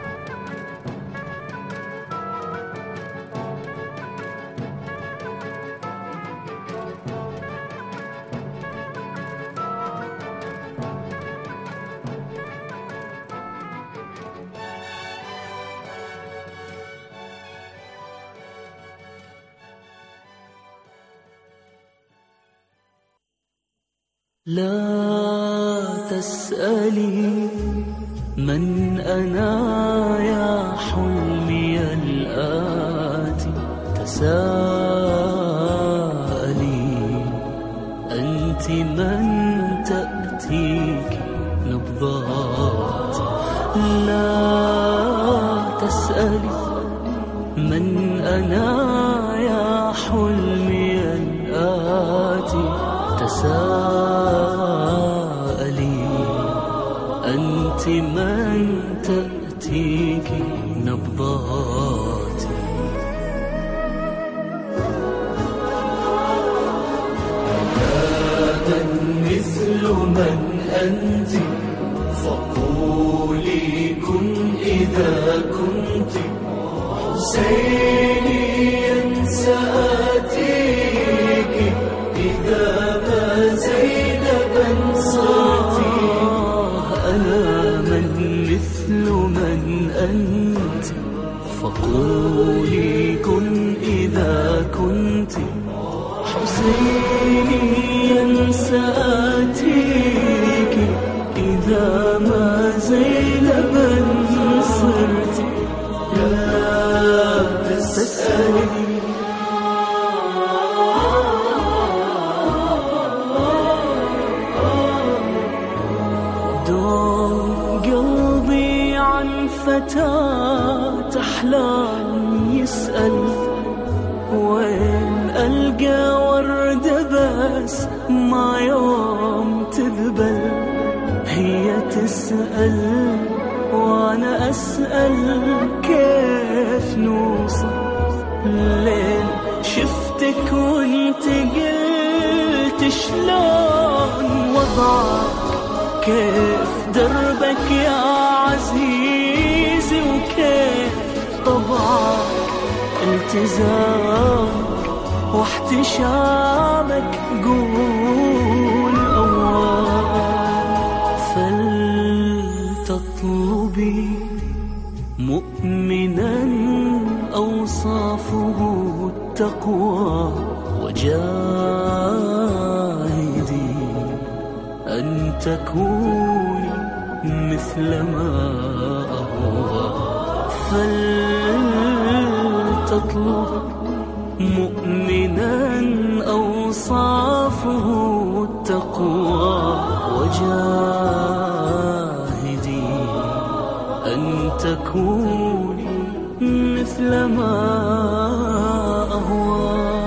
لا تسألي من أنا يا حلمي الآتي، تساءلي أنت من تأتيك نبضات. لا تسألي من أنا يا حلمي الآتي، تساءلي أنت من تأتيك نبضاتي. لا مثل من أنت فقولي كن إذا كنت حسينيا سآتيك، إذا ما زينبا صرتي. أنا من مثل من أنت فقولي كن إذا كنت حسينيا سآتيك، إذا ما زينبا صرتي. لا تسألي قلبي عن فتاة أحلام يسأل، وين ألقى وردة بس ما يوم تذبل، هي تسأل وأنا أسأل كيف نوصل. الليل شفتك وانت قلت شلون وضعك، كيف دربك يا عزيزي وكيف طبعك، التزامك واحتشامك قول أول. فلتطلبي مؤمنا أوصافه التقوى، وجاهدي أن تكوني مثل ما أهوى. فلتطلب مؤمنا أوصافه التقوى، وجاهدي أن تكوني مثل ما